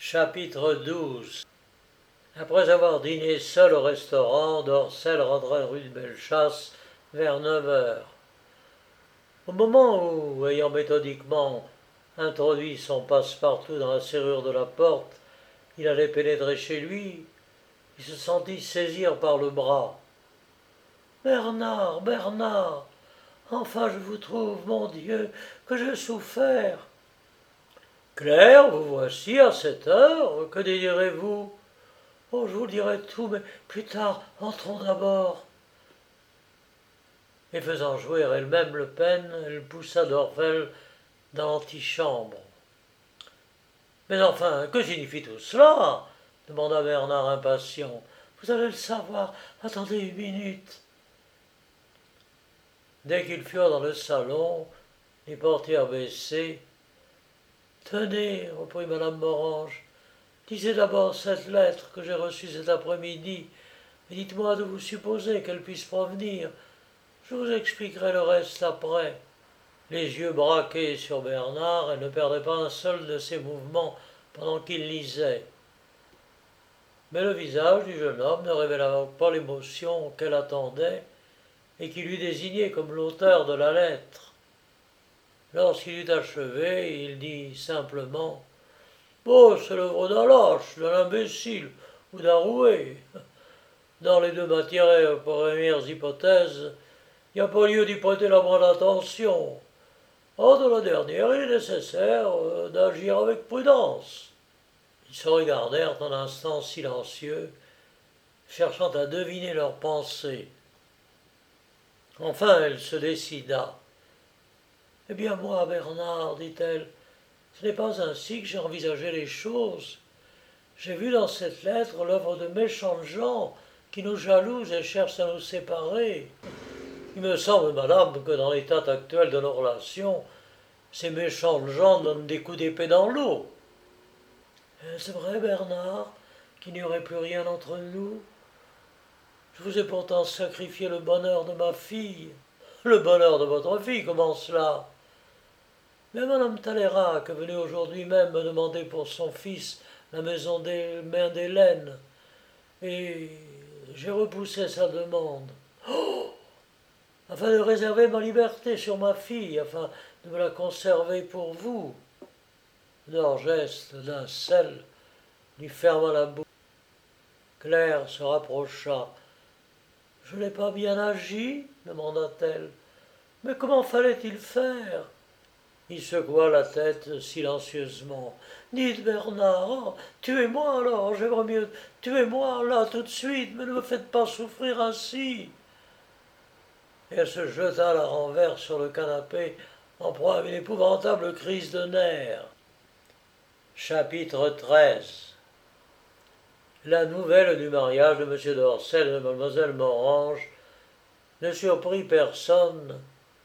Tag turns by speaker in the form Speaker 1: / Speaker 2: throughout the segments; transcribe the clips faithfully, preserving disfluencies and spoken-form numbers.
Speaker 1: Chapitre douze. Après avoir dîné seul au restaurant, Dorcel rentrait rue de Bellechasse vers neuf heures. Au moment où, ayant méthodiquement introduit son passe-partout dans la serrure de la porte, il allait pénétrer chez lui, il se sentit saisir par le bras. « Bernard, Bernard, enfin je vous trouve, mon Dieu, que j'ai souffert. » « Claire, vous voici à cette heure, que désirez-vous ?»« Oh, je vous dirai tout, mais plus tard, entrons d'abord. » Et faisant jouer elle-même le peine, elle poussa Dorfel dans l'antichambre. « Mais enfin, que signifie tout cela ?» demanda Bernard impatient. « Vous allez le savoir, attendez une minute. » Dès qu'ils furent dans le salon, les portières baissées, « Tenez, reprit madame Morange, lisez d'abord cette lettre que j'ai reçue cet après-midi, et dites-moi d'où vous supposez qu'elle puisse provenir. Je vous expliquerai le reste après. » Les yeux braqués sur Bernard, elle ne perdait pas un seul de ses mouvements pendant qu'il lisait. Mais le visage du jeune homme ne révéla pas l'émotion qu'elle attendait et qui lui désignait comme l'auteur de la lettre. Lorsqu'il eut achevé, il dit simplement « Oh, c'est l'œuvre d'un lâche, d'un imbécile ou d'un roué. Dans les deux matières premières hypothèses, il n'y a pas lieu d'y prêter la moindre attention. Oh, de la dernière, il est nécessaire euh, d'agir avec prudence. » Ils se regardèrent un instant silencieux, cherchant à deviner leurs pensées. Enfin, elle se décida. « Eh bien moi, Bernard, dit-elle, ce n'est pas ainsi que j'ai envisagé les choses. J'ai vu dans cette lettre l'œuvre de méchants gens qui nous jalousent et cherchent à nous séparer. Il me semble, madame, que dans l'état actuel de nos relations, ces méchants gens donnent des coups d'épée dans l'eau. » « Est-ce vrai, Bernard, qu'il n'y aurait plus rien entre nous? Je vous ai pourtant sacrifié le bonheur de ma fille. »« Le bonheur de votre fille, comment cela ?»« Mais madame Talérac est venue aujourd'hui même me demander pour son fils la maison des mains d'Hélène, et j'ai repoussé sa demande. Oh, afin de réserver ma liberté sur ma fille, afin de me la conserver pour vous. » Leur geste d'un sel lui ferma la bouche. Claire se rapprocha. « Je n'ai pas bien agi ?» demanda-t-elle. « Mais comment fallait-il faire ?» Il secoua la tête silencieusement. « Dites, Bernard, tuez-moi alors, j'aimerais mieux, tuez-moi là tout de suite, mais ne me faites pas souffrir ainsi. » Et elle se jeta à la renverse sur le canapé, en proie à une épouvantable crise de nerfs. Chapitre treize. La nouvelle du mariage de M. Dorcel et de Mlle Morange ne surprit personne,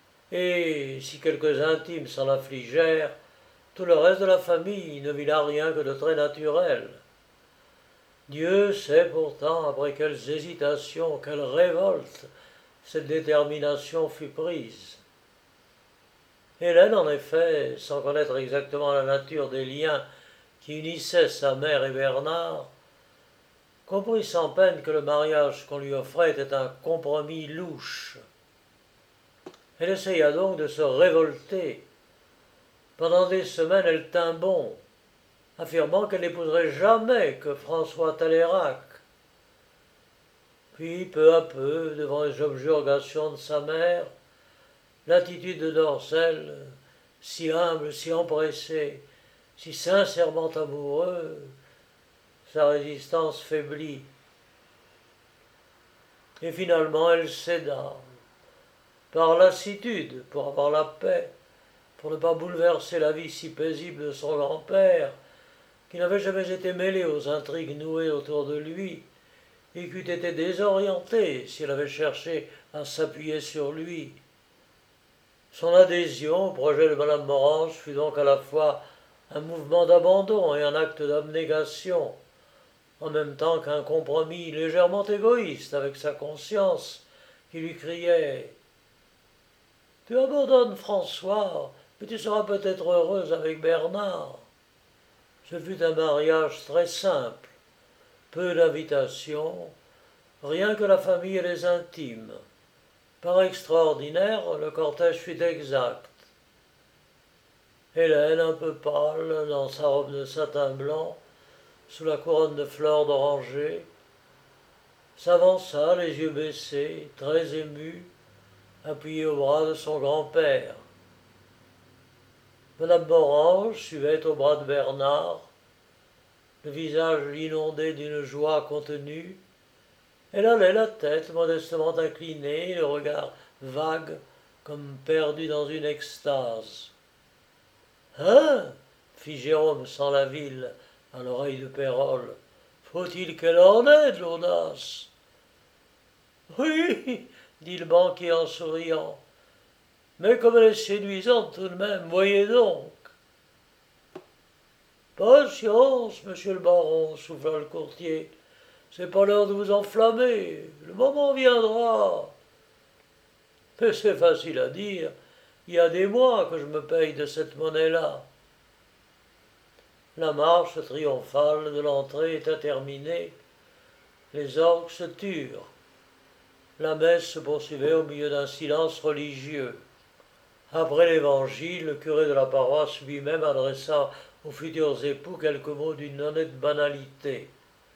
Speaker 1: et si quelques intimes s'en affligèrent, tout le reste de la famille ne vit là rien que de très naturel. Dieu sait pourtant après quelles hésitations, quelles révoltes cette détermination fut prise. Hélène, en effet, sans connaître exactement la nature des liens qui unissaient sa mère et Bernard, comprit sans peine que le mariage qu'on lui offrait était un compromis louche. Elle essaya donc de se révolter. Pendant des semaines, elle tint bon, affirmant qu'elle n'épouserait jamais que François Talérac. Puis, peu à peu, devant les objurgations de sa mère, l'attitude de Dorcel, si humble, si empressée, si sincèrement amoureux, sa résistance faiblit. Et finalement, elle céda, par lassitude, pour avoir la paix, pour ne pas bouleverser la vie si paisible de son grand-père, qui n'avait jamais été mêlé aux intrigues nouées autour de lui, et qui eût été désorienté si elle avait cherché à s'appuyer sur lui. Son adhésion au projet de madame Morange fut donc à la fois un mouvement d'abandon et un acte d'abnégation, en même temps qu'un compromis légèrement égoïste avec sa conscience, qui lui criait « Tu abandonnes François, mais tu seras peut-être heureuse avec Bernard. » Ce fut un mariage très simple, peu d'invitations, rien que la famille et les intimes. Par extraordinaire, le cortège fut exact. Hélène, un peu pâle, dans sa robe de satin blanc, sous la couronne de fleurs d'oranger, s'avança, les yeux baissés, très émue, appuyée au bras de son grand-père. Madame Morange suivait au bras de Bernard, le visage inondé d'une joie contenue. Elle allait la tête modestement inclinée, le regard vague, comme perdu dans une extase. « Hein » fit Jérôme sans la ville à l'oreille de Pérole. « Faut-il qu'elle en ait de l'audace ?»« Oui, dit le banquier en souriant. Mais comme elle est séduisante tout de même, voyez donc. » Patience, monsieur le baron, souffla le courtier. C'est pas l'heure de vous enflammer. Le moment viendra. Mais c'est facile à dire. Il y a des mois que je me paye de cette monnaie-là. La marche triomphale de l'entrée était terminée. Les orgues se turent. La messe se poursuivait au milieu d'un silence religieux. Après l'évangile, le curé de la paroisse lui-même adressa aux futurs époux quelques mots d'une honnête banalité.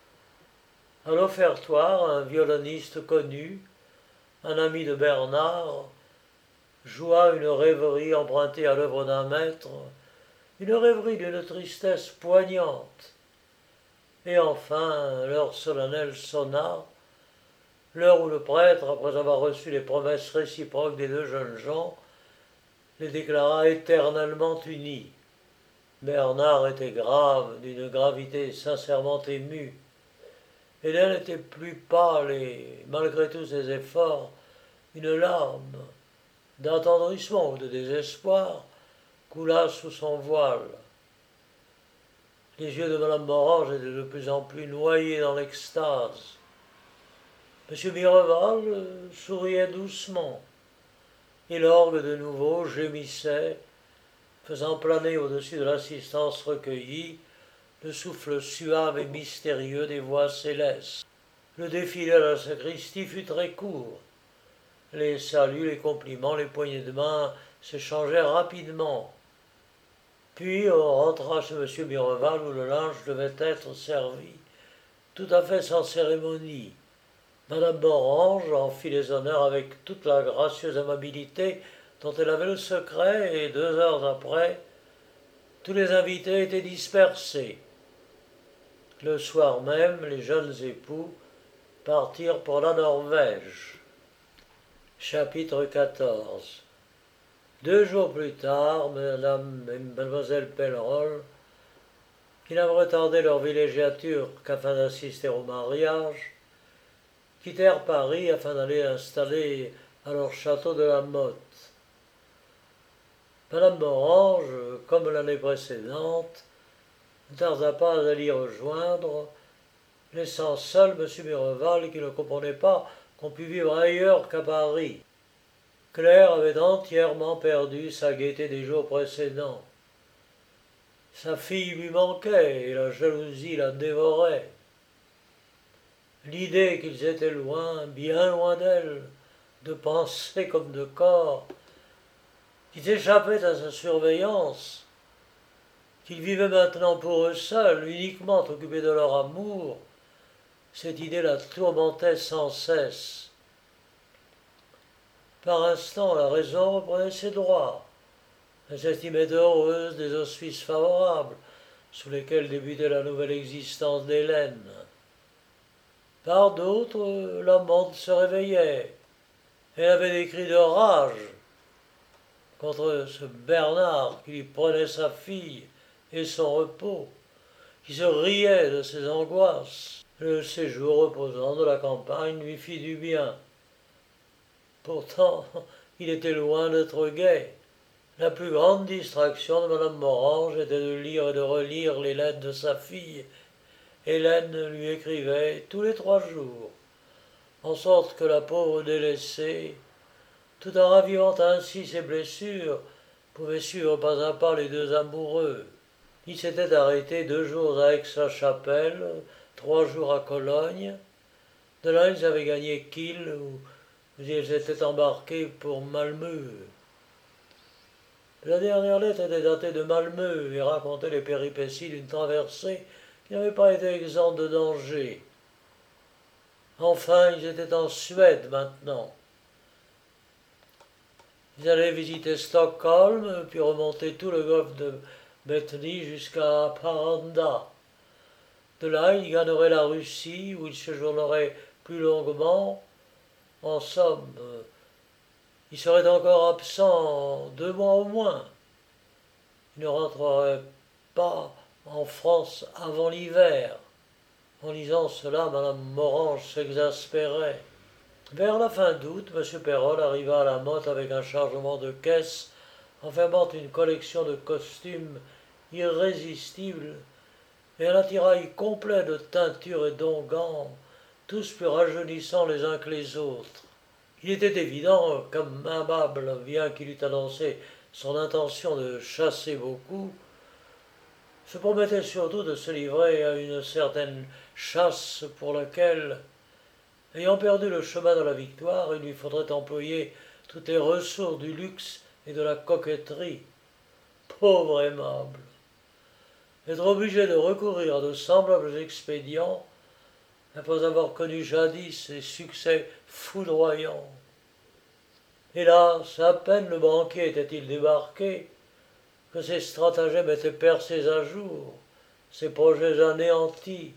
Speaker 1: À l'offertoire, un violoniste connu, un ami de Bernard, joua une rêverie empruntée à l'œuvre d'un maître, une rêverie d'une tristesse poignante. Et enfin, l'heure solennelle sonna, l'heure où le prêtre, après avoir reçu les promesses réciproques des deux jeunes gens, les déclara éternellement unis. Bernard était grave, d'une gravité sincèrement émue. Hélène était plus pâle et, malgré tous ses efforts, une larme d'attendrissement ou de désespoir coula sous son voile. Les yeux de madame Morange étaient de plus en plus noyés dans l'extase. Monsieur Mireval souriait doucement, et l'orgue de nouveau gémissait, faisant planer au-dessus de l'assistance recueillie le souffle suave et mystérieux des voix célestes. Le défilé à la sacristie fut très court. Les saluts, les compliments, les poignées de main s'échangèrent rapidement. Puis on rentra chez M. Mireval où le linge devait être servi, tout à fait sans cérémonie. Madame Morange en fit les honneurs avec toute la gracieuse amabilité dont elle avait le secret, et deux heures après, tous les invités étaient dispersés. Le soir même, les jeunes époux partirent pour la Norvège. Chapitre quatorze. Deux jours plus tard, Madame et Mademoiselle Pellerol, qui n'avaient retardé leur villégiature qu'afin d'assister au mariage, quittèrent Paris afin d'aller installer à leur château de la Motte. Madame Morange, comme l'année précédente, ne tarda pas à l'y rejoindre, laissant seul M. Mireval qui ne comprenait pas qu'on pût vivre ailleurs qu'à Paris. Claire avait entièrement perdu sa gaieté des jours précédents. Sa fille lui manquait et la jalousie la dévorait. L'idée qu'ils étaient loin, bien loin d'elle, de pensée comme de corps, qu'ils échappaient à sa surveillance, qu'ils vivaient maintenant pour eux seuls, uniquement occupés de leur amour, cette idée la tourmentait sans cesse. Par instants, la raison reprenait ses droits. Elle s'estimait heureuse des auspices favorables sous lesquels débutait la nouvelle existence d'Hélène. Par d'autres, la monde se réveillait. Elle avait des cris de rage contre ce Bernard qui lui prenait sa fille et son repos, qui se riait de ses angoisses. Le séjour reposant de la campagne lui fit du bien. Pourtant, il était loin d'être gai. La plus grande distraction de madame Morange était de lire et de relire les lettres de sa fille. Hélène lui écrivait tous les trois jours, en sorte que la pauvre délaissée, tout en ravivant ainsi ses blessures, pouvait suivre pas à pas les deux amoureux. Il s'était arrêté deux jours à Aix-la-Chapelle, trois jours à Cologne. De là, ils avaient gagné Kiel, où ils étaient embarqués pour Malmö. La dernière lettre était datée de Malmö et racontait les péripéties d'une traversée qui n'avait pas été exempte de danger. Enfin, ils étaient en Suède maintenant. Ils allaient visiter Stockholm, puis remonter tout le golfe de Bethny jusqu'à Haparanda. De là, ils gagneraient la Russie, où ils séjourneraient plus longuement. En somme, ils seraient encore absents deux mois au moins. Ils ne rentreraient pas en France avant l'hiver. En lisant cela, Madame Morange s'exaspérait. Vers la fin d'août, M. Perrol arriva à la Motte avec un chargement de caisses enfermant une collection de costumes irrésistibles et un attirail complet de teintures et d'onguents, tous plus rajeunissants les uns que les autres. Il était évident qu'Aimable, bien qu'il eût annoncé son intention de chasser beaucoup, se promettait surtout de se livrer à une certaine chasse pour laquelle, ayant perdu le chemin de la victoire, il lui faudrait employer toutes les ressources du luxe et de la coquetterie. Pauvre Aimable! Être obligé de recourir à de semblables expédients après avoir connu jadis ses succès foudroyants. Hélas, à peine le banquier était-il débarqué que ses stratagèmes étaient percés à jour, ses projets anéantis.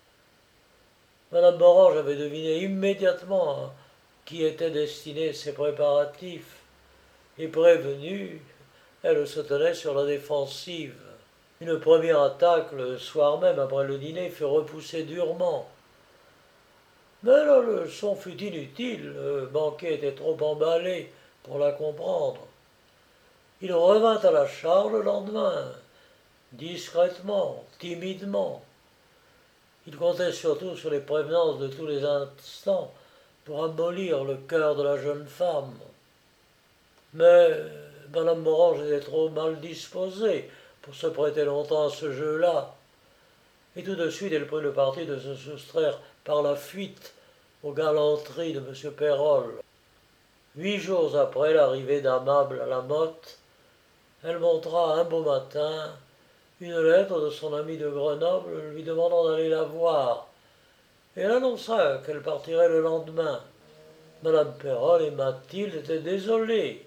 Speaker 1: Madame Morange avait deviné immédiatement à qui étaient destinés ces préparatifs, et prévenue, elle se tenait sur la défensive. Une première attaque, le soir même après le dîner, fut repoussée durement. Mais la leçon fut inutile, le banquier était trop emballé pour la comprendre. Il revint à la charge le lendemain, discrètement, timidement. Il comptait surtout sur les prévenances de tous les instants pour amollir le cœur de la jeune femme. Mais Madame Morange était trop mal disposée pour se prêter longtemps à ce jeu-là, et tout de suite elle prit le parti de se soustraire par la fuite aux galanteries de M. Perrol. Huit jours après l'arrivée d'Aimable à la Motte, elle montra un beau matin une lettre de son ami de Grenoble lui demandant d'aller la voir, et elle annonça qu'elle partirait le lendemain. Madame Perrol et Mathilde étaient désolées,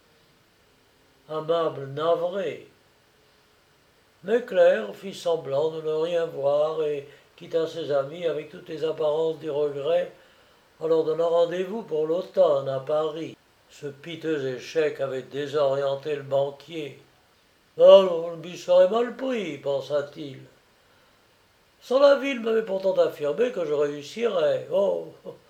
Speaker 1: Aimable navrée. Mais Claire fit semblant de ne rien voir et quitta ses amis avec toutes les apparences du regret en leur donnant rendez-vous pour l'automne à Paris. Ce piteux échec avait désorienté le banquier. « Oh, le but serait mal pris, pensa-t-il. Sans la ville m'avait pourtant affirmé que je réussirais. Oh,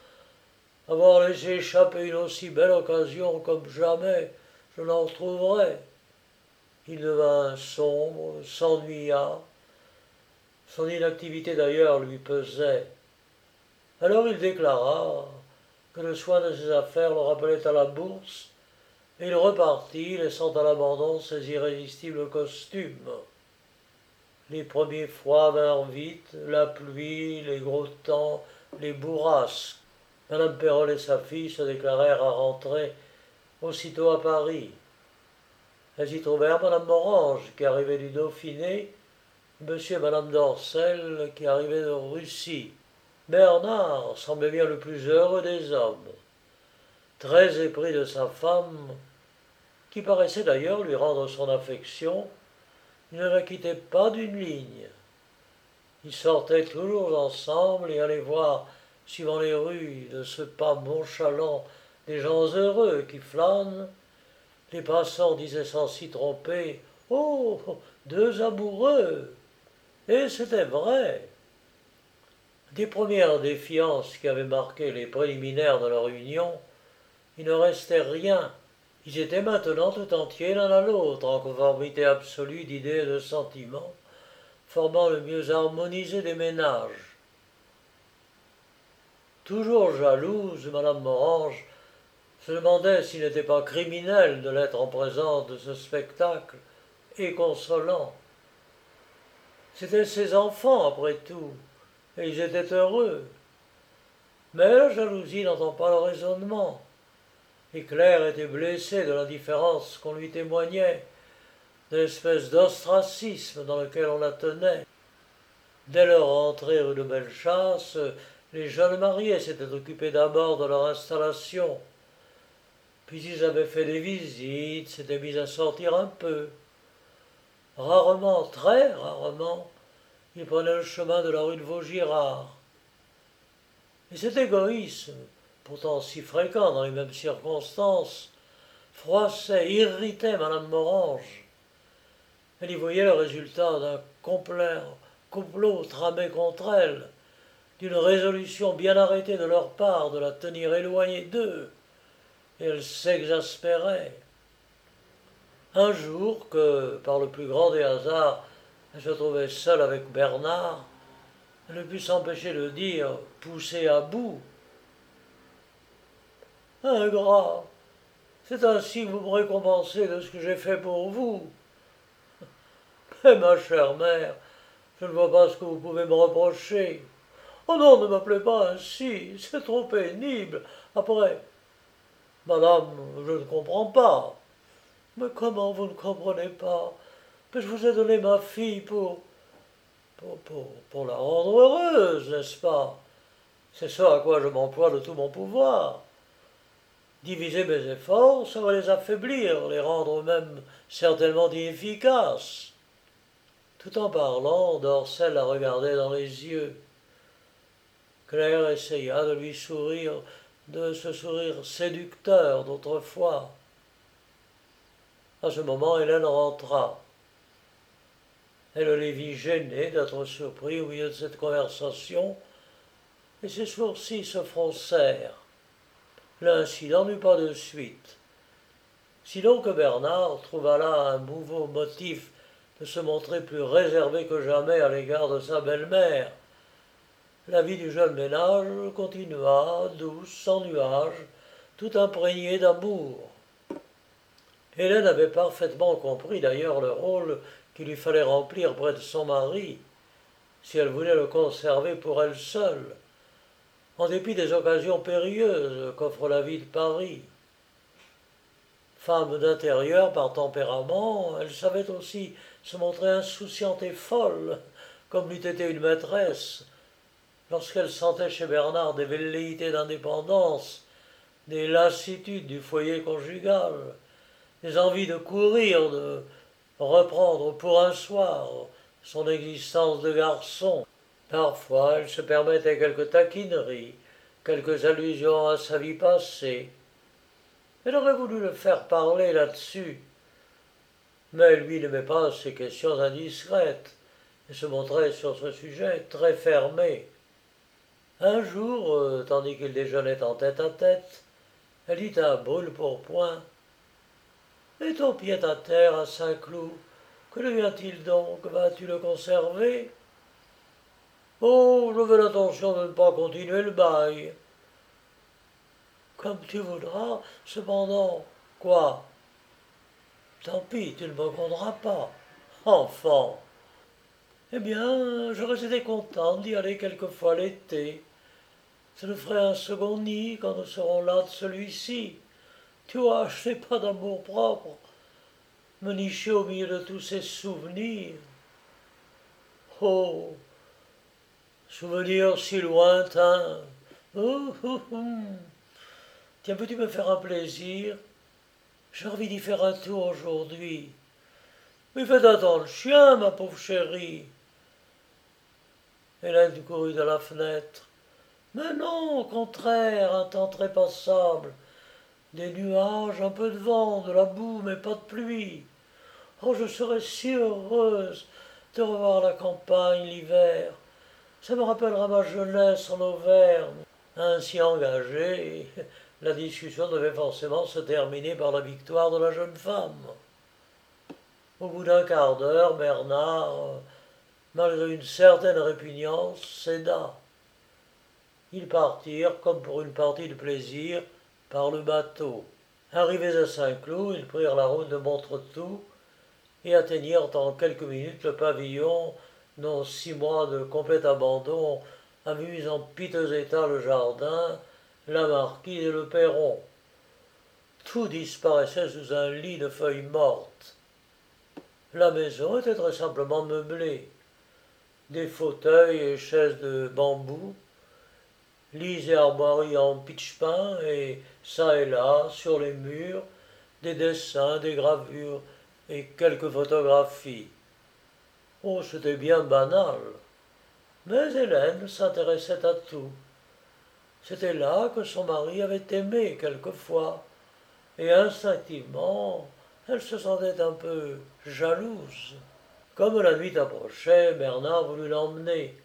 Speaker 1: avoir laissé échapper une aussi belle occasion comme jamais, je n'en retrouverai. » Il devint sombre, s'ennuya. Son inactivité d'ailleurs lui pesait. Alors il déclara que le soin de ses affaires le rappelait à la bourse, et il repartit, laissant à l'abandon ses irrésistibles costumes. Les premiers froids vinrent vite, la pluie, les gros temps, les bourrasques. Madame Perrol et sa fille se déclarèrent à rentrer aussitôt à Paris. Elles y trouvèrent Madame Morange, qui arrivait du Dauphiné, Monsieur et Madame d'Orcel, qui arrivaient de Russie. Bernard semblait bien le plus heureux des hommes, très épris de sa femme, qui paraissait d'ailleurs lui rendre son affection. Il ne la quittait pas d'une ligne. Ils sortaient toujours ensemble et allaient voir, suivant les rues de ce pas nonchalant, des gens heureux qui flânent. Les passants disaient sans s'y tromper « Oh, deux amoureux !» Et c'était vrai. Des premières défiances qui avaient marqué les préliminaires de leur union, il ne restait rien. Ils étaient maintenant tout entiers l'un à l'autre, en conformité absolue d'idées et de sentiments, formant le mieux harmonisé des ménages. Toujours jalouse, Madame Morange se demandait s'il n'était pas criminel de l'être en présence de ce spectacle, et consolant. C'étaient ses enfants, après tout, et ils étaient heureux. Mais la jalousie n'entend pas le raisonnement. Et Claire était blessée de l'indifférence qu'on lui témoignait, de l'espèce d'ostracisme dans lequel on la tenait. Dès leur entrée rue de Bellechasse, les jeunes mariés s'étaient occupés d'abord de leur installation. Puis ils avaient fait des visites, s'étaient mis à sortir un peu. Rarement, très rarement, ils prenaient le chemin de la rue de Vaugirard. Et cet égoïsme, pourtant si fréquent dans les mêmes circonstances, froissait, irritait Madame Morange. Elle y voyait le résultat d'un complet complot tramé contre elle, d'une résolution bien arrêtée de leur part de la tenir éloignée d'eux, et elle s'exaspérait. Un jour que, par le plus grand des hasards, elle se trouvait seule avec Bernard, elle ne put s'empêcher de dire, poussée à bout: « Ingrat, c'est ainsi que vous me récompensez de ce que j'ai fait pour vous. Mais ma chère mère, je ne vois pas ce que vous pouvez me reprocher. Oh non, ne m'appelez pas ainsi, c'est trop pénible. Après, madame, je ne comprends pas. Mais comment vous ne comprenez pas? Mais je vous ai donné ma fille pour, pour, pour, pour la rendre heureuse, n'est-ce pas? C'est ça à quoi je m'emploie de tout mon pouvoir. Diviser mes efforts, ça va les affaiblir, les rendre même certainement inefficaces. » Tout en parlant, Dorcel la regardait dans les yeux. Claire essaya de lui sourire, de ce sourire séducteur d'autrefois. À ce moment, Hélène rentra. Elle les vit gênés d'être surpris au milieu de cette conversation, et ses sourcils se froncèrent. L'incident n'eut pas de suite. Sinon que Bernard trouva là un nouveau motif de se montrer plus réservé que jamais à l'égard de sa belle-mère. La vie du jeune ménage continua, douce, sans nuage, tout imprégnée d'amour. Hélène avait parfaitement compris d'ailleurs le rôle qu'il lui fallait remplir près de son mari, si elle voulait le conserver pour elle seule, en dépit des occasions périlleuses qu'offre la vie de Paris. Femme d'intérieur par tempérament, elle savait aussi se montrer insouciante et folle, comme l'eût été une maîtresse, lorsqu'elle sentait chez Bernard des velléités d'indépendance, des lassitudes du foyer conjugal, des envies de courir, de reprendre pour un soir son existence de garçon. Parfois, elle se permettait quelques taquineries, quelques allusions à sa vie passée. Elle aurait voulu le faire parler là-dessus, mais lui n'aimait pas ces questions indiscrètes et se montrait sur ce sujet très fermé. Un jour, euh, tandis qu'il déjeunait en tête-à-tête, elle dit à Brûle-Pourpoint: « Et ton pied-à-terre à Saint-Cloud, que devient-il donc? Vas-tu le conserver? » ?»« Oh, j'avais l'intention de ne pas continuer le bail. »« Comme tu voudras, cependant. »« Quoi? »« Tant pis, tu ne me grondera pas. »« Enfant !»« Eh bien, j'aurais été contente d'y aller quelquefois l'été. Ça nous ferait un second nid quand nous serons là de celui-ci. Tu vois, je n'ai pas d'amour-propre. Me nicher au milieu de tous ces souvenirs. Oh, souvenirs si lointains. Oh, oh, oh. Tiens, peux-tu me faire un plaisir? J'ai envie d'y faire un tour aujourd'hui. Mais fais attendre le chien, ma pauvre chérie. Hélène courut à la fenêtre. Mais non, au contraire, un temps très passable. Des nuages, un peu de vent, de la boue, mais pas de pluie. Oh, je serais si heureuse de revoir la campagne l'hiver. Ça me rappellera ma jeunesse en Auvergne. Ainsi engagée, la discussion devait forcément se terminer par la victoire de la jeune femme. Au bout d'un quart d'heure, Bernard, malgré une certaine répugnance, céda. Ils partirent, comme pour une partie de plaisir, par le bateau. Arrivés à Saint-Cloud, ils prirent la route de Montretout et atteignirent en quelques minutes le pavillon non six mois de complet abandon, avaient mis en piteux état le jardin, la marquise et le perron. Tout disparaissait sous un lit de feuilles mortes. La maison était très simplement meublée. Des fauteuils et chaises de bambou, lits et armoiries en pitch-pin, et çà et là, sur les murs, des dessins, des gravures et quelques photographies. Oh, c'était bien banal. Mais Hélène s'intéressait à tout. C'était là que son mari avait aimé quelquefois, et instinctivement, elle se sentait un peu jalouse. Comme la nuit approchait, Bernard voulut l'emmener.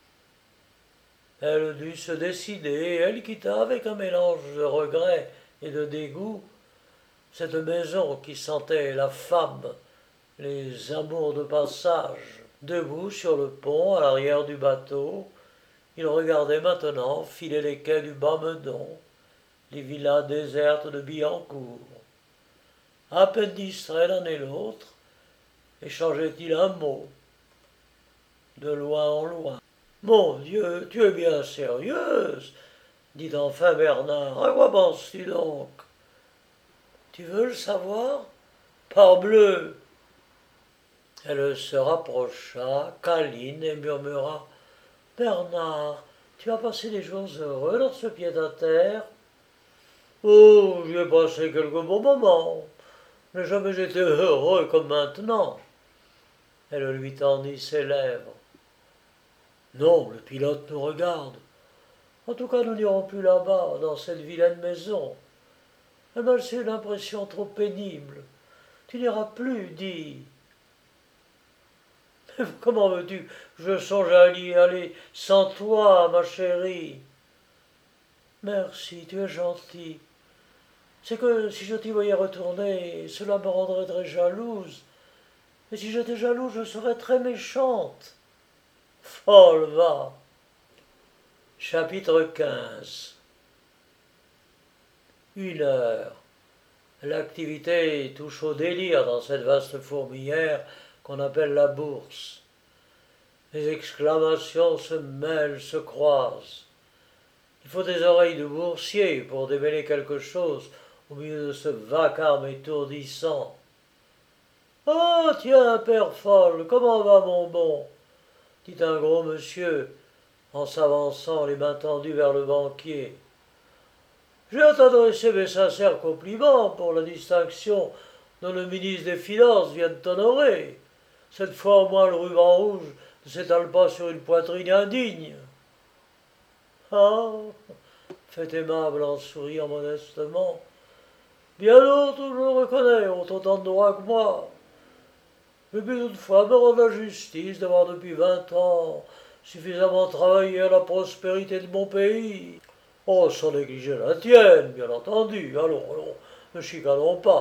Speaker 1: Elle dut se décider, et elle quitta avec un mélange de regret et de dégoût cette maison qui sentait la femme, les amours de passage. Debout sur le pont, à l'arrière du bateau, il regardait maintenant filer les quais du Bas-Meudon, les villas désertes de Billancourt. À peine distrait l'un et l'autre, échangeait-il un mot, de loin en loin. Mon Dieu, tu es bien sérieuse, dit enfin Bernard. À quoi penses-tu donc? Tu veux le savoir? Parbleu! Elle se rapprocha, câline, et murmura: Bernard, tu as passé des jours heureux dans ce pied-à-terre? Oh, j'y ai passé quelques bons moments. Je n'ai jamais été heureux comme maintenant. Elle lui tendit ses lèvres. Non, le pilote nous regarde. En tout cas, nous n'irons plus là-bas, dans cette vilaine maison. Elle m'a laissé une impression trop pénible. Tu n'iras plus, dis. Comment veux-tu que je songe à y aller sans toi, ma chérie? Merci, tu es gentil. C'est que si je t'y voyais retourner, cela me rendrait très jalouse. Et si j'étais jalouse, je serais très méchante. Folle, va. Chapitre quinze. Une heure. L'activité touche au délire dans cette vaste fourmilière qu'on appelle la bourse. Les exclamations se mêlent, se croisent. Il faut des oreilles de boursier pour démêler quelque chose au milieu de ce vacarme étourdissant. « Ah, tiens, père Folle, comment va mon bon ?» dit un gros monsieur en s'avançant les mains tendues vers le banquier. « J'ai à t'adresser mes sincères compliments pour la distinction dont le ministre des Finances vient de t'honorer. Cette fois au moins le ruban rouge ne s'étale pas sur une poitrine indigne. »« Ah !» fait aimable en souriant modestement. « Bien d'autres, je le reconnais, ont autant de droits que moi. Mais puis toutefois me rendre la justice d'avoir depuis vingt ans suffisamment travaillé à la prospérité de mon pays. Oh, sans négliger la tienne, bien entendu. Allons, allons, ne chicanons pas. »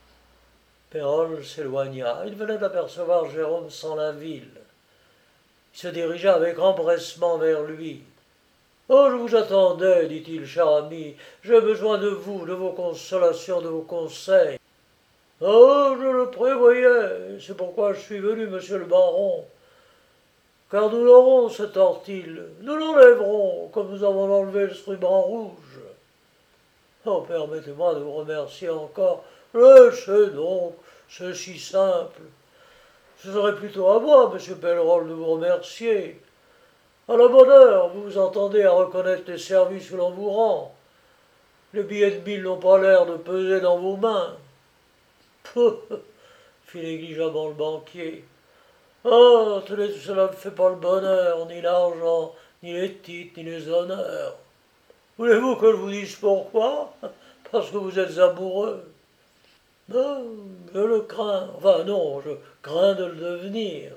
Speaker 1: Pérolle s'éloigna. Il venait d'apercevoir Jérôme sans la ville. Il se dirigea avec empressement vers lui. « Oh, je vous attendais, dit-il, cher ami. J'ai besoin de vous, de vos consolations, de vos conseils. »« Oh, je le prévoyais, c'est pourquoi je suis venu, monsieur le baron. Car nous l'aurons, ce tortil, nous l'enlèverons, comme nous avons enlevé ce ruban rouge. Oh, permettez-moi de vous remercier encore. Laissez donc, c'est si simple. Ce serait plutôt à moi, monsieur Pellerol, de vous remercier. À la bonne heure, vous vous entendez à reconnaître les services que l'on vous rend. Les billets de mille n'ont pas l'air de peser dans vos mains. » Pouh, fit négligemment le banquier. « Ah, tout cela ne fait pas le bonheur, ni l'argent, ni les titres, ni les honneurs. Voulez-vous que je vous dise pourquoi? Parce que vous êtes amoureux. Non, je le crains. Enfin non, je crains de le devenir.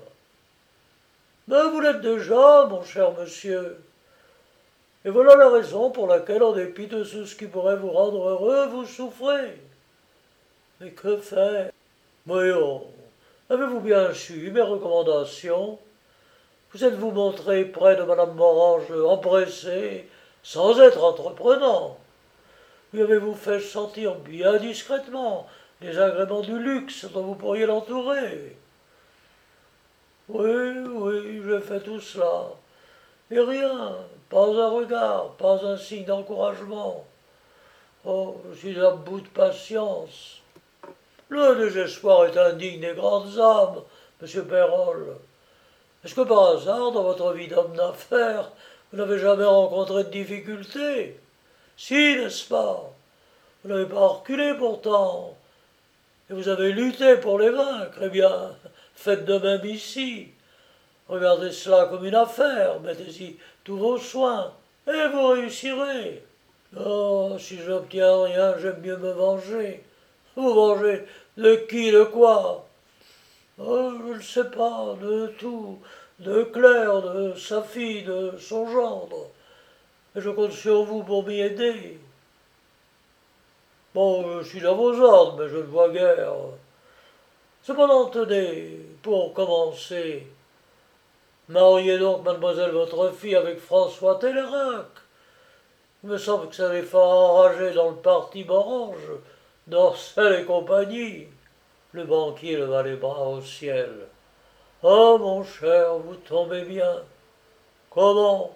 Speaker 1: Mais vous l'êtes déjà, mon cher monsieur. Et voilà la raison pour laquelle, en dépit de tout ce qui pourrait vous rendre heureux, vous souffrez. Mais que faire? Voyons, avez-vous bien su mes recommandations? Vous êtes-vous montré près de madame Morange empressé, sans être entreprenant? Lui avez-vous fait sentir bien discrètement les agréments du luxe dont vous pourriez l'entourer? Oui, oui, je fais tout cela. Et rien, pas un regard, pas un signe d'encouragement. Oh, je suis à bout de patience. Le désespoir est indigne des grandes âmes, monsieur Perrol. Est-ce que par hasard, dans votre vie d'homme d'affaires, vous n'avez jamais rencontré de difficultés? Si, n'est-ce pas? Vous n'avez pas reculé pourtant, et vous avez lutté pour les vaincre. Eh bien, faites de même ici. Regardez cela comme une affaire, mettez-y tous vos soins, et vous réussirez. Oh, si j'obtiens rien, j'aime mieux me venger. Vous venger de qui, de quoi? Oh, je ne sais pas, de tout, de Claire, de sa fille, de son gendre. Et je compte sur vous pour m'y aider. Bon, je suis à vos ordres, mais je ne vois guère. Cependant, tenez, pour commencer, mariez donc mademoiselle votre fille avec François Télérac. Il me semble que ça les fera enrager dans le parti Morange, Dorcel et compagnie. Le banquier leva les bras au ciel. Oh, mon cher, vous tombez bien. Comment?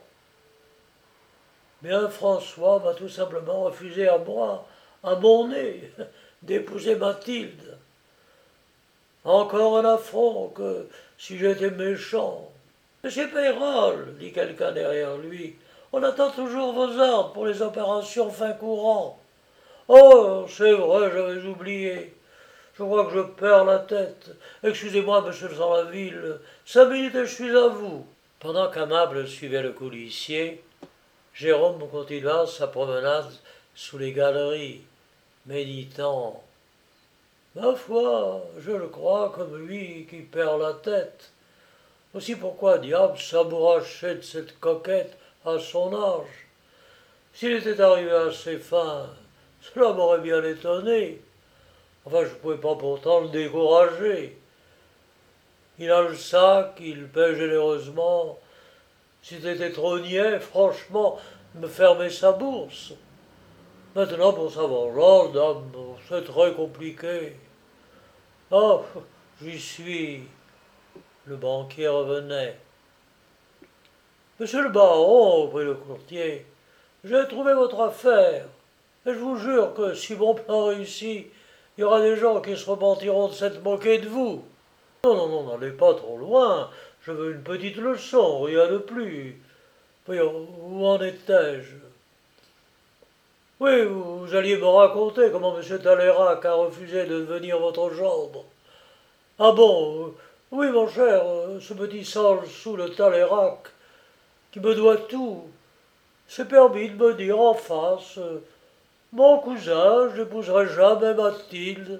Speaker 1: Bien, François m'a tout simplement refusé à moi, à mon nez, d'épouser Mathilde. Encore un affront que si j'étais méchant. Monsieur Pérol, dit quelqu'un derrière lui, on attend toujours vos ordres pour les opérations fin courant. Oh, c'est vrai, j'avais oublié. Je crois que je perds la tête. Excusez-moi, monsieur de Sans-la-Ville, cinq minutes et je suis à vous. Pendant qu'Amable suivait le coulissier, Jérôme continua sa promenade sous les galeries, méditant. Ma foi, je le crois comme lui qui perd la tête. Aussi pourquoi diable s'amouracher de cette coquette à son âge? S'il était arrivé à ses fins, cela m'aurait bien étonné. Enfin, je ne pouvais pas pourtant le décourager. Il a le sac, il paie généreusement. Si c'était trop niais, franchement, me fermer sa bourse. Maintenant, pour sa vengeance, dame, c'est très compliqué. Oh, j'y suis. Le banquier revenait. Monsieur le baron, reprit le courtier, j'ai trouvé votre affaire. Et je vous jure que si mon plan réussit, il y aura des gens qui se repentiront de s'être moqués de vous. Non, non, non, n'allez pas trop loin. Je veux une petite leçon, rien de plus. Voyons, où en étais-je? Oui, vous, vous alliez me raconter comment M. Talleyrand a refusé de devenir votre gendre. Ah bon, oui, mon cher, ce petit sale sous le Talleyrand, qui me doit tout, s'est permis de me dire en face, mon cousin, je n'épouserai jamais Mathilde.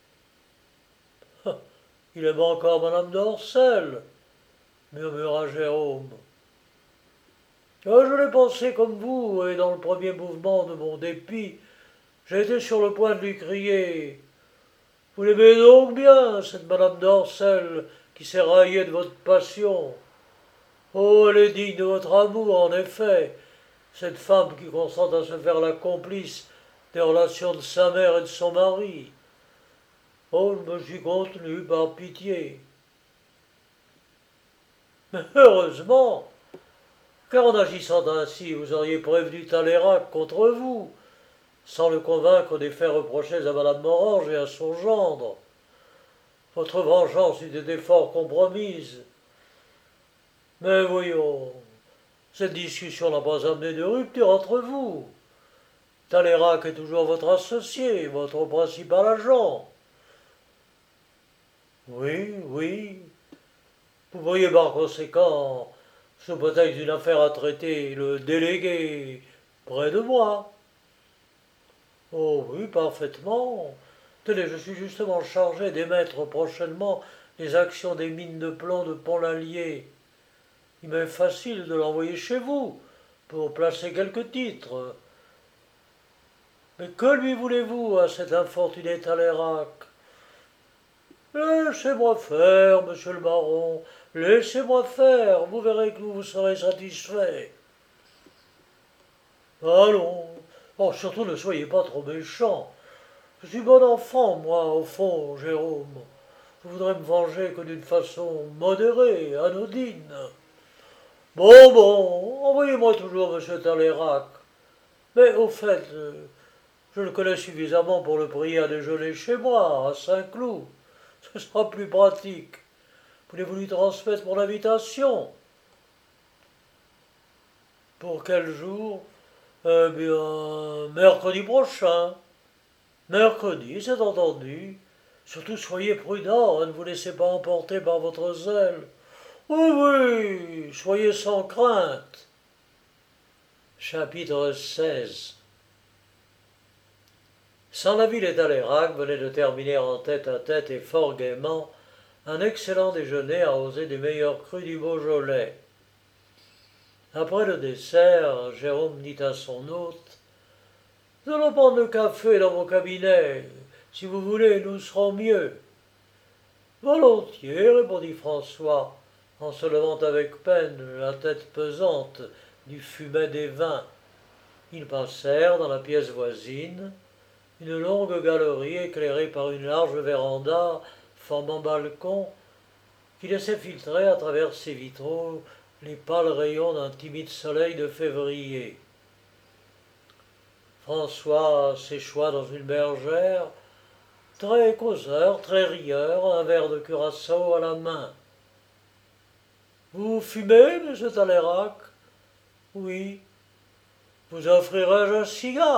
Speaker 1: Il aime encore madame d'Orcel, murmura Jérôme. Je l'ai pensé comme vous, et dans le premier mouvement de mon dépit, j'ai été sur le point de lui crier. Vous l'aimez donc bien, cette madame d'Orcel, qui s'est raillée de votre passion. Oh, elle est digne de votre amour, en effet, cette femme qui consent à se faire la complice des relations de sa mère et de son mari. Oh, je me suis contenu par pitié. Mais heureusement, car en agissant ainsi, vous auriez prévenu Talleyrand contre vous, sans le convaincre des faits reprochés à madame Morange et à son gendre. Votre vengeance eût été fort compromise. Mais voyons, cette discussion n'a pas amené de rupture entre vous. Talleyrand est toujours votre associé, votre principal agent. Oui, oui. Vous pourriez par conséquent, sous prétexte d'une affaire à traiter, le déléguer près de moi. Oh oui, parfaitement. Tenez, je suis justement chargé d'émettre prochainement les actions des mines de plomb de Pont-l'Allier. Il m'est facile de l'envoyer chez vous, pour placer quelques titres. Mais que lui voulez-vous à cet infortuné Talleyrand? Laissez-moi faire, monsieur le baron, laissez-moi faire, vous verrez que vous serez satisfait. Allons, oh, surtout ne soyez pas trop méchant. Je suis bon enfant, moi, au fond, Jérôme. je voudrais me venger que d'une façon modérée, anodine. Bon, bon, envoyez-moi toujours monsieur Talleyrand. Mais au fait, euh, je le connais suffisamment pour le prier à déjeuner chez moi, à Saint-Cloud. Ce sera plus pratique. Voulez-vous lui transmettre mon invitation? Pour quel jour? Eh bien, mercredi prochain. Mercredi, c'est entendu. Surtout soyez prudent, ne vous laissez pas emporter par votre zèle. Oui, oui, soyez sans crainte. Chapitre seize. Sans-la-Ville et Talleyrand venaient de terminer en tête à tête et fort gaiement un excellent déjeuner arrosé des meilleurs crus du Beaujolais. Après le dessert, Jérôme dit à son hôte: « Nous allons prendre le café dans mon cabinet. Si vous voulez, nous serons mieux. » « Volontiers, répondit François, en se levant avec peine, la tête pesante du fumet des vins. Ils passèrent dans la pièce voisine, une longue galerie éclairée par une large véranda formant balcon qui laissait filtrer à travers ses vitraux les pâles rayons d'un timide soleil de février. François s'échoua dans une bergère, très causeur, très rieur, un verre de curaçao à la main. « Vous fumez, monsieur Talleyrand ?»« Oui. »« Vous offrirai-je un cigare ?»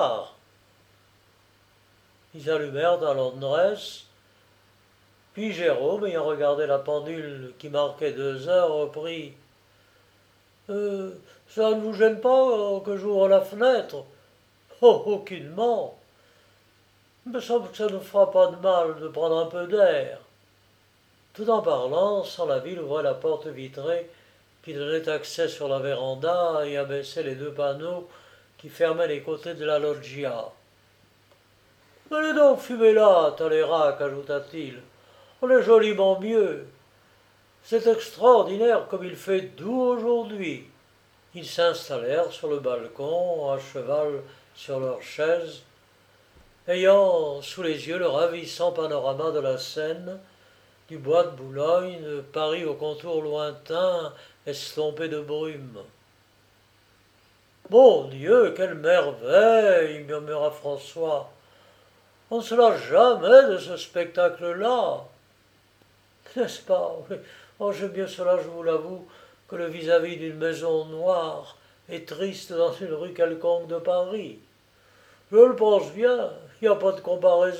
Speaker 1: Ils allumèrent un Londres, puis Jérôme, ayant regardé la pendule qui marquait deux heures, reprit: euh, « Ça ne vous gêne pas que j'ouvre la fenêtre ?»« Oh, aucunement. Il me semble que ça ne fera pas de mal de prendre un peu d'air. » Tout en parlant, Sans-la-Ville ouvrait la porte vitrée qui donnait accès sur la véranda et abaissait les deux panneaux qui fermaient les côtés de la loggia. « Allez donc fumer là, Talleyrand, ajouta-t-il. On est joliment mieux. C'est extraordinaire comme il fait doux aujourd'hui. » Ils s'installèrent sur le balcon, à cheval sur leurs chaises, ayant sous les yeux le ravissant panorama de la Seine, du bois de Boulogne, de Paris au contour lointain, estompé de brume. « Mon Dieu, quelle merveille !» murmura François. « On ne se lasse jamais de ce spectacle-là. » « N'est-ce pas? Oh, j'aime mieux cela, je vous l'avoue, que le vis-à-vis d'une maison noire et triste dans une rue quelconque de Paris. Je le pense bien, il n'y a pas de comparaison. »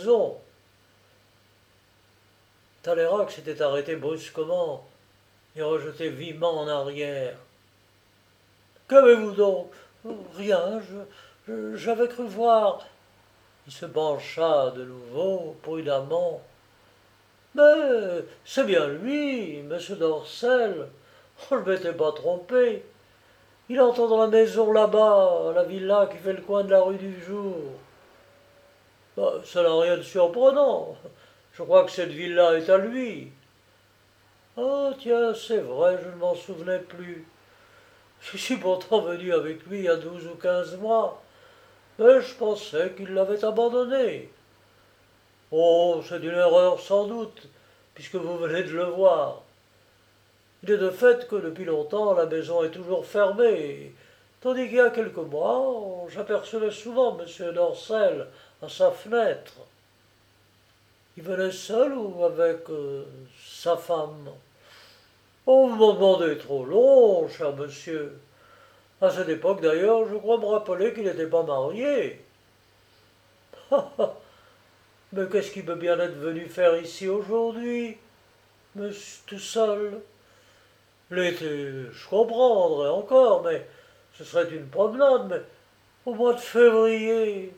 Speaker 1: Talleyrand s'était arrêté brusquement et rejeté vivement en arrière. « Qu'avez-vous donc? »« Rien, je, je, j'avais cru voir. » Il se pencha de nouveau, prudemment. « Mais c'est bien lui, monsieur Dorcel. Je ne m'étais pas trompé. Il entend dans la maison là-bas, la villa qui fait le coin de la rue du Jour. Ben, ça n'a rien de surprenant. Je crois que cette villa est à lui. Ah, tiens, c'est vrai, je ne m'en souvenais plus. Je suis pourtant venu avec lui il y a douze ou quinze mois, mais je pensais qu'il l'avait abandonné. Oh, c'est une erreur sans doute, puisque vous venez de le voir. Il est de fait que depuis longtemps la maison est toujours fermée, tandis qu'il y a quelques mois, j'apercevais souvent monsieur Dorcel à sa fenêtre. Il venait seul ou avec euh, sa femme? Oh, vous m'en demandez trop long, cher monsieur. À cette époque, d'ailleurs, je crois me rappeler qu'il n'était pas marié. Mais qu'est-ce qu'il peut bien être venu faire ici aujourd'hui, monsieur, tout seul? L'été, je comprendrais encore, mais ce serait une promenade, mais au mois de février.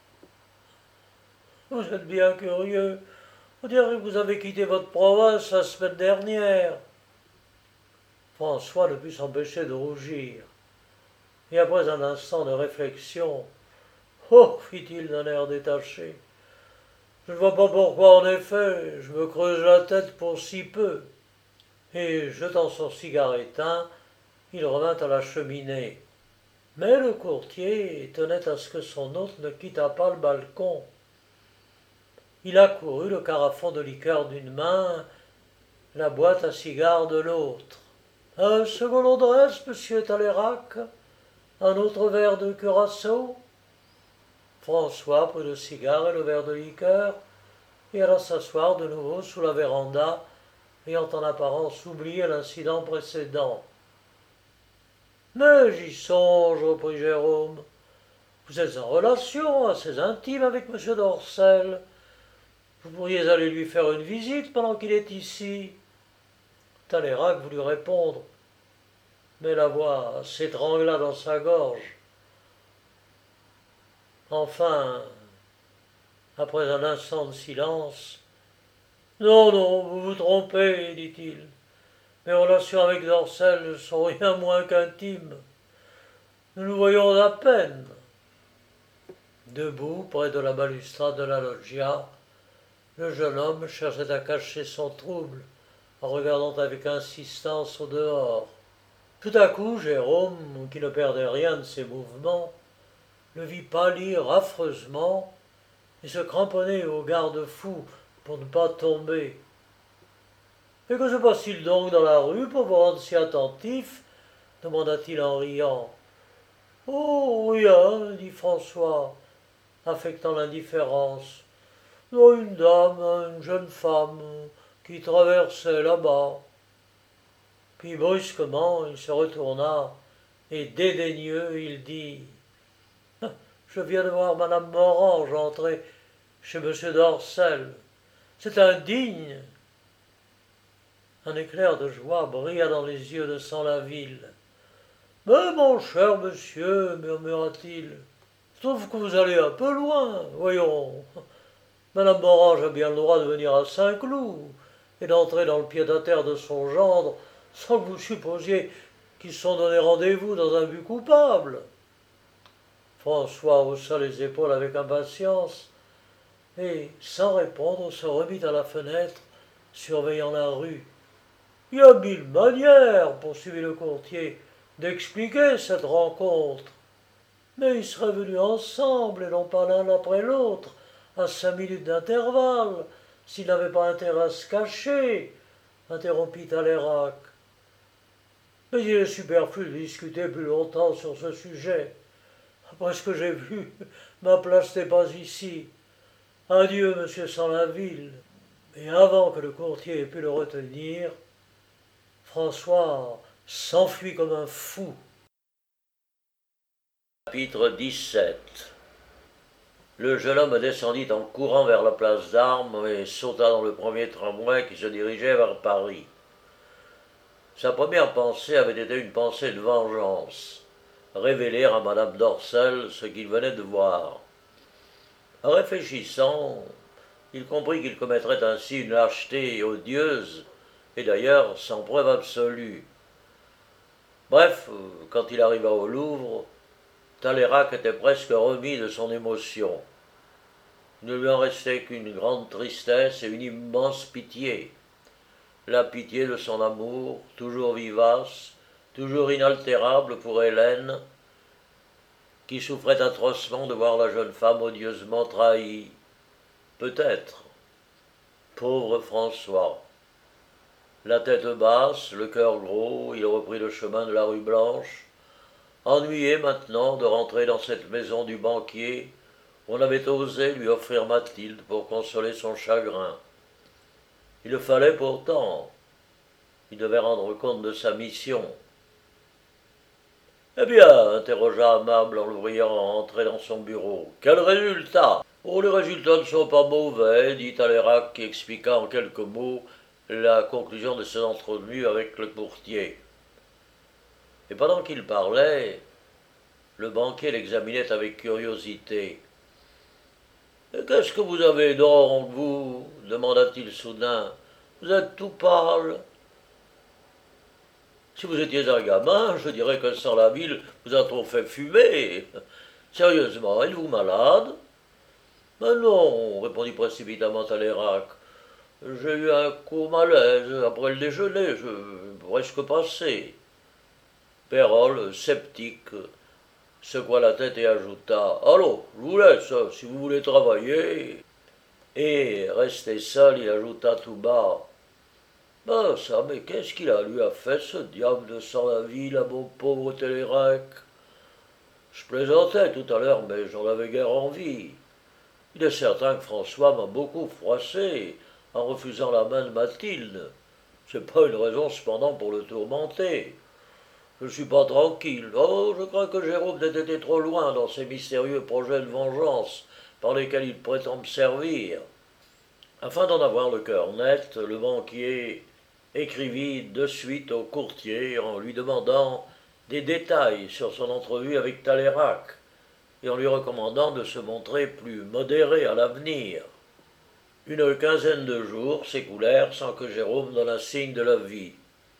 Speaker 1: Vous êtes bien curieux. On dirait que vous avez quitté votre province la semaine dernière. François ne put s'empêcher de rougir. Et après un instant de réflexion, « Oh, fit-il d'un air détaché, je ne vois pas pourquoi, en effet, je me creuse la tête pour si peu. » Et, jetant son cigare éteint, il revint à la cheminée. Mais le courtier tenait à ce que son hôte ne quittât pas le balcon. Il a couru le carafon de liqueur d'une main, la boîte à cigares de l'autre. Un second adresse, monsieur Talérac? Un autre verre de curaçao? François prit le cigare et le verre de liqueur, et alla s'asseoir de nouveau sous la véranda, ayant en apparence oublié l'incident précédent. Mais j'y songe, reprit Jérôme. Vous êtes en relation assez intime avec M. Dorcel. Vous pourriez aller lui faire une visite pendant qu'il est ici. Talérac voulut répondre, mais la voix s'étrangla dans sa gorge. Enfin, après un instant de silence, « Non, non, vous vous trompez, dit-il. Mes relations avec Dorcel ne sont rien moins qu'intimes. Nous nous voyons à peine. » Debout, près de la balustrade de la loggia, le jeune homme cherchait à cacher son trouble en regardant avec insistance au dehors. Tout à coup, Jérôme, qui ne perdait rien de ses mouvements, le vit pâlir affreusement et se cramponner au garde-fou pour ne pas tomber. « Et que se passe-t-il donc dans la rue pour vous rendre si attentif ?» demanda-t-il en riant. « Oh, rien, dit François, affectant l'indifférence. Non, une dame, une jeune femme, qui traversait là-bas. » Puis brusquement, il se retourna, et dédaigneux, il dit « Je viens de voir madame Morange entrer chez monsieur Dorcel. C'est indigne !» Un éclair de joie brilla dans les yeux de Sans-la-Ville. « Mais mon cher monsieur, murmura-t-il, je trouve que vous allez un peu loin. Voyons, madame Morange a bien le droit de venir à Saint-Cloud et d'entrer dans le pied-à-terre de son gendre sans que vous supposiez qu'ils se sont donné rendez-vous dans un but coupable. » François haussa les épaules avec impatience et, sans répondre, se remit à la fenêtre, surveillant la rue. « Il y a mille manières, poursuivit le courtier, d'expliquer cette rencontre. Mais ils seraient venus ensemble et non pas l'un après l'autre, à cinq minutes d'intervalle, s'ils n'avaient pas intérêt à se cacher, interrompit Talérac. Mais il est superflu de discuter plus longtemps sur ce sujet. Après ce que j'ai vu, ma place n'est pas ici. Adieu, monsieur Sans-la-Ville. » Et avant que le courtier ait pu le retenir, François s'enfuit comme un fou. Chapitre dix-sept. Le jeune homme descendit en courant vers la place d'Armes et sauta dans le premier tramway qui se dirigeait vers Paris. Sa première pensée avait été une pensée de vengeance, révéler à madame Dorcel ce qu'il venait de voir. En réfléchissant, il comprit qu'il commettrait ainsi une lâcheté odieuse, et d'ailleurs sans preuve absolue. Bref, quand il arriva au Louvre, Talérac était presque remis de son émotion. Il ne lui en restait qu'une grande tristesse et une immense pitié. La pitié de son amour, toujours vivace, toujours inaltérable pour Hélène, qui souffrait atrocement de voir la jeune femme odieusement trahie. Peut-être. Pauvre François. La tête basse, le cœur gros, il reprit le chemin de la rue Blanche, ennuyé maintenant de rentrer dans cette maison du banquier où on avait osé lui offrir Mathilde pour consoler son chagrin. Il le fallait pourtant. Il devait rendre compte de sa mission. « Eh bien, interrogea Amable en le voyant entrer dans son bureau, quel résultat ?»« Oh, les résultats ne sont pas mauvais, dit Talérac, qui expliqua en quelques mots la conclusion de ses entrevues avec le courtier. Et pendant qu'il parlait, le banquier l'examinait avec curiosité. « Qu'est-ce que vous avez donc, vous ?» demanda-t-il soudain. « Vous êtes tout pâle. » « Si vous étiez un gamin, je dirais que Sans-la-Ville vous a trop fait fumer. Sérieusement, êtes-vous malade ?»« Ben non, répondit précipitamment Talérac. J'ai eu un court malaise après le déjeuner, je presque passé. » Pérol, sceptique, secoua la tête et ajouta « Allons, je vous laisse, si vous voulez travailler. » Et, resté seul, il ajouta tout bas. Ben ça, mais qu'est-ce qu'il a lui a fait, ce diable de sans la ville, à mon pauvre Télérac? Je plaisantais tout à l'heure, mais j'en avais guère envie. Il est certain que François m'a beaucoup froissé en refusant la main de Mathilde. C'est pas une raison cependant pour le tourmenter. Je ne suis pas tranquille. Oh, je crains que Jérôme n'ait été trop loin dans ses mystérieux projets de vengeance par lesquels il prétend me servir. Afin d'en avoir le cœur net, le banquier écrivit de suite au courtier en lui demandant des détails sur son entrevue avec Talérac et en lui recommandant de se montrer plus modéré à l'avenir. Une quinzaine de jours s'écoulèrent sans que Jérôme donnât signe de la vie.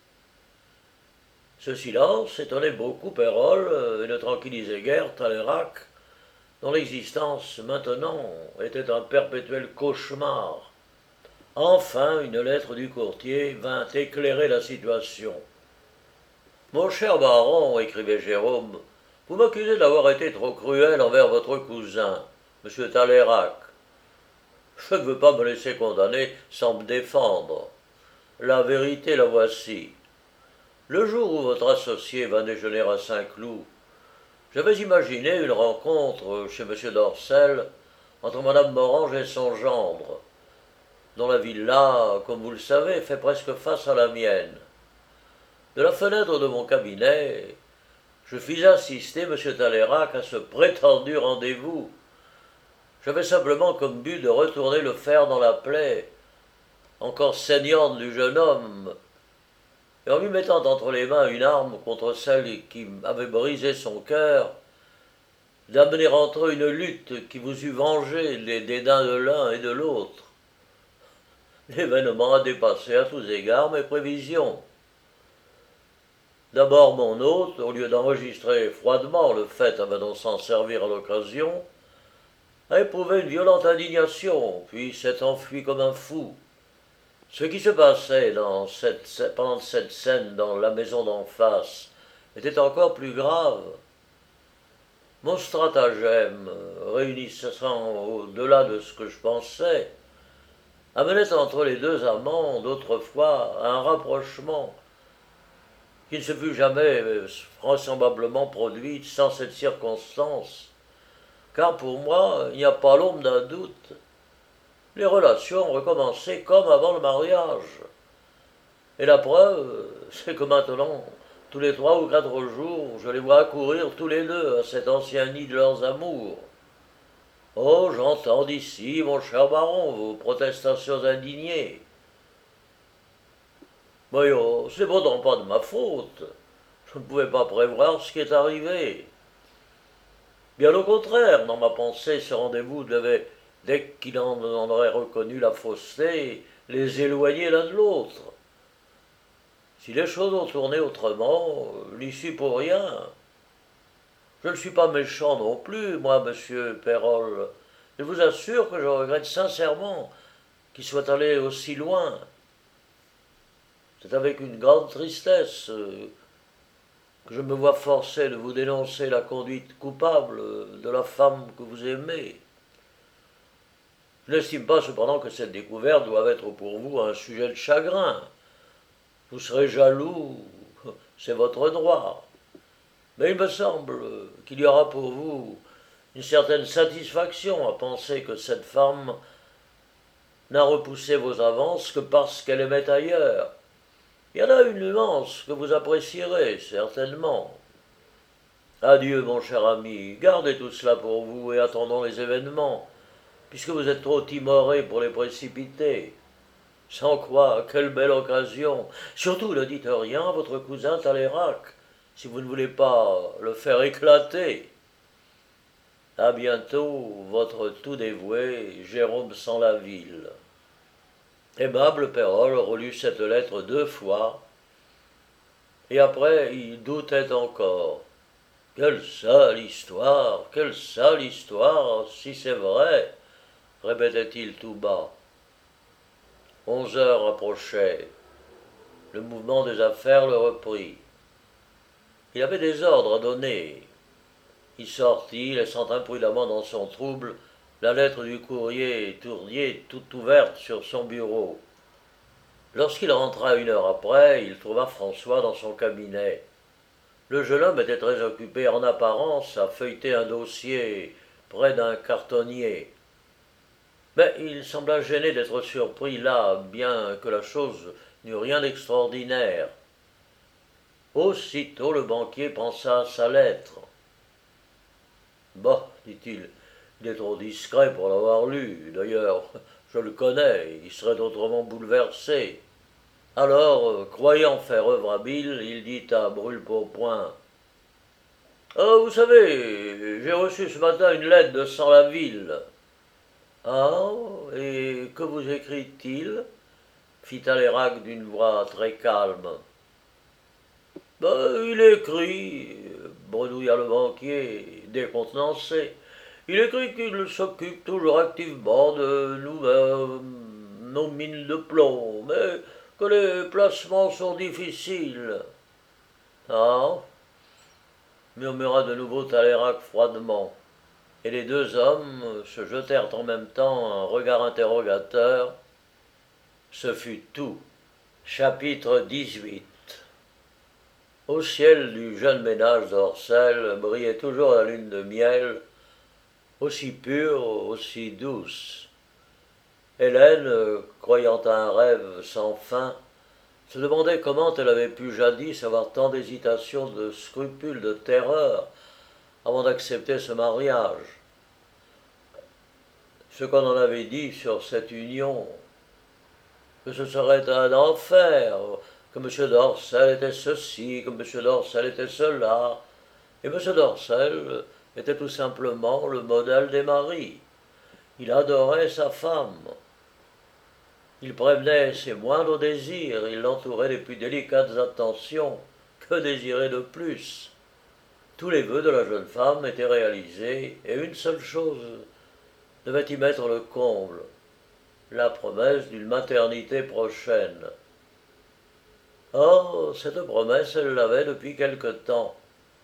Speaker 1: Ce silence étonnait beaucoup Pérol et ne tranquillisait guère Talérac, dont l'existence maintenant était un perpétuel cauchemar. Enfin, une lettre du courtier vint éclairer la situation. Mon cher baron, écrivait Jérôme, vous m'accusez d'avoir été trop cruel envers votre cousin, M. Talérac. Je ne veux pas me laisser condamner sans me défendre. La vérité, la voici. Le jour où votre associé va déjeuner à Saint-Cloud, j'avais imaginé une rencontre chez M. Dorcel entre Mme Morange et son gendre, dont la villa, comme vous le savez, fait presque face à la mienne. De la fenêtre de mon cabinet, je fis assister M. Talérac à ce prétendu rendez-vous. J'avais simplement comme but de retourner le fer dans la plaie, encore saignante du jeune homme, et en lui mettant entre les mains une arme contre celle qui avait brisé son cœur, d'amener entre eux une lutte qui vous eût vengé les dédains de l'un et de l'autre. L'événement a dépassé à tous égards mes prévisions. D'abord mon hôte, au lieu d'enregistrer froidement le fait avant d'en s'en servir à l'occasion, a éprouvé une violente indignation, puis s'est enfui comme un fou. Ce qui se passait dans cette, pendant cette scène dans la maison d'en face était encore plus grave. Mon stratagème, réunissant au-delà de ce que je pensais, amenait entre les deux amants d'autrefois un rapprochement qui ne se fut jamais vraisemblablement produit sans cette circonstance, car pour moi il n'y a pas l'ombre d'un doute. Les relations ont recommencé comme avant le mariage. Et la preuve, c'est que maintenant, tous les trois ou quatre jours, je les vois accourir tous les deux à cet ancien nid de leurs amours. Oh, j'entends d'ici, mon cher baron, vos protestations indignées. Mais oh, c'est pourtant pas de ma faute. Je ne pouvais pas prévoir ce qui est arrivé. Bien au contraire, dans ma pensée, ce rendez-vous devait, dès qu'il en aurait reconnu la fausseté, les éloigner l'un de l'autre. Si les choses ont tourné autrement, l'issue pour rien. Je ne suis pas méchant non plus, moi, monsieur Pérol. Je vous assure que je regrette sincèrement qu'il soit allé aussi loin. C'est avec une grande tristesse que je me vois forcé de vous dénoncer la conduite coupable de la femme que vous aimez. Je n'estime pas cependant que cette découverte doive être pour vous un sujet de chagrin. Vous serez jaloux, c'est votre droit. Mais il me semble qu'il y aura pour vous une certaine satisfaction à penser que cette femme n'a repoussé vos avances que parce qu'elle aimait ailleurs. Il y en a une nuance que vous apprécierez, certainement. Adieu, mon cher ami, gardez tout cela pour vous et attendons les événements, puisque vous êtes trop timoré pour les précipiter. Sans quoi, quelle belle occasion. Surtout ne dites rien à votre cousin Talérac, si vous ne voulez pas le faire éclater. À bientôt, votre tout dévoué Jérôme sans la ville. Aimable Pérol relut cette lettre deux fois, et après il doutait encore. Quelle sale histoire, quelle sale histoire, si c'est vrai, répétait-il tout bas. Onze heures approchaient. Le mouvement des affaires le reprit. Il avait des ordres à donner. Il sortit, laissant imprudemment dans son trouble la lettre du courrier Tournier toute ouverte sur son bureau. Lorsqu'il rentra une heure après, il trouva François dans son cabinet. Le jeune homme était très occupé en apparence à feuilleter un dossier près d'un cartonnier. Mais il sembla gêné d'être surpris là, bien que la chose n'eût rien d'extraordinaire. Aussitôt le banquier pensa à sa lettre. « Bah, dit-il, il est trop discret pour l'avoir lu. D'ailleurs, je le connais, il serait autrement bouleversé. » Alors, croyant faire œuvre habile, il dit à Brûle-Pourpoint. « Ah, vous savez, j'ai reçu ce matin une lettre de Sans-la-Ville. »« Ah, et que vous écrit-il » fit Talleyrand d'une voix très calme. « Ben, il écrit, bredouilla le banquier, décontenancé, il écrit qu'il s'occupe toujours activement de nous, euh, nos mines de plomb, mais que les placements sont difficiles. »« Ah » murmura de nouveau Talleyrand froidement, et les deux hommes se jetèrent en même temps un regard interrogateur. Ce fut tout. Chapitre dix-huit. Au ciel du jeune ménage d'Orcel brillait toujours la lune de miel, aussi pure, aussi douce. Hélène, croyant à un rêve sans fin, se demandait comment elle avait pu jadis avoir tant d'hésitation, de scrupules, de terreur, avant d'accepter ce mariage. Ce qu'on en avait dit sur cette union, que ce serait un enfer, que M. d'Orcel était ceci, que M. d'Orcel était cela, et M. d'Orcel était tout simplement le modèle des maris. Il adorait sa femme. Il prévenait ses moindres désirs, il l'entourait des plus délicates attentions. Que désirer de plus? Tous les vœux de la jeune femme étaient réalisés, et une seule chose devait y mettre le comble, la promesse d'une maternité prochaine. Or, cette promesse, elle l'avait depuis quelque temps.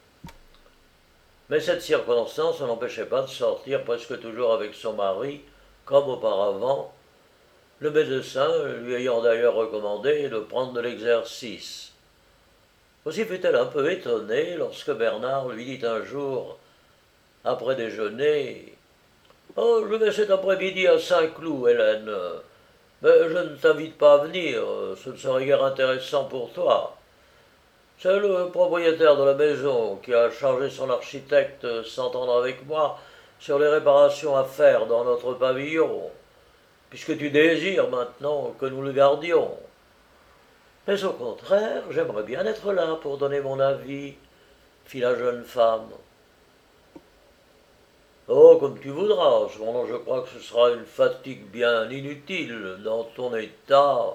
Speaker 1: Mais cette circonstance ne l'empêchait pas de sortir presque toujours avec son mari, comme auparavant, le médecin lui ayant d'ailleurs recommandé de prendre de l'exercice. Aussi fut-elle un peu étonnée lorsque Bernard lui dit un jour, après déjeuner, « Oh, je vais cet après-midi à Saint-Cloud, Hélène, mais je ne t'invite pas à venir, ce ne serait guère intéressant pour toi. C'est le propriétaire de la maison qui a chargé son architecte de s'entendre avec moi sur les réparations à faire dans notre pavillon, puisque tu désires maintenant que nous le gardions. Mais au contraire, j'aimerais bien être là pour donner mon avis, fit la jeune femme. Oh, comme tu voudras, cependant je crois que ce sera une fatigue bien inutile dans ton état.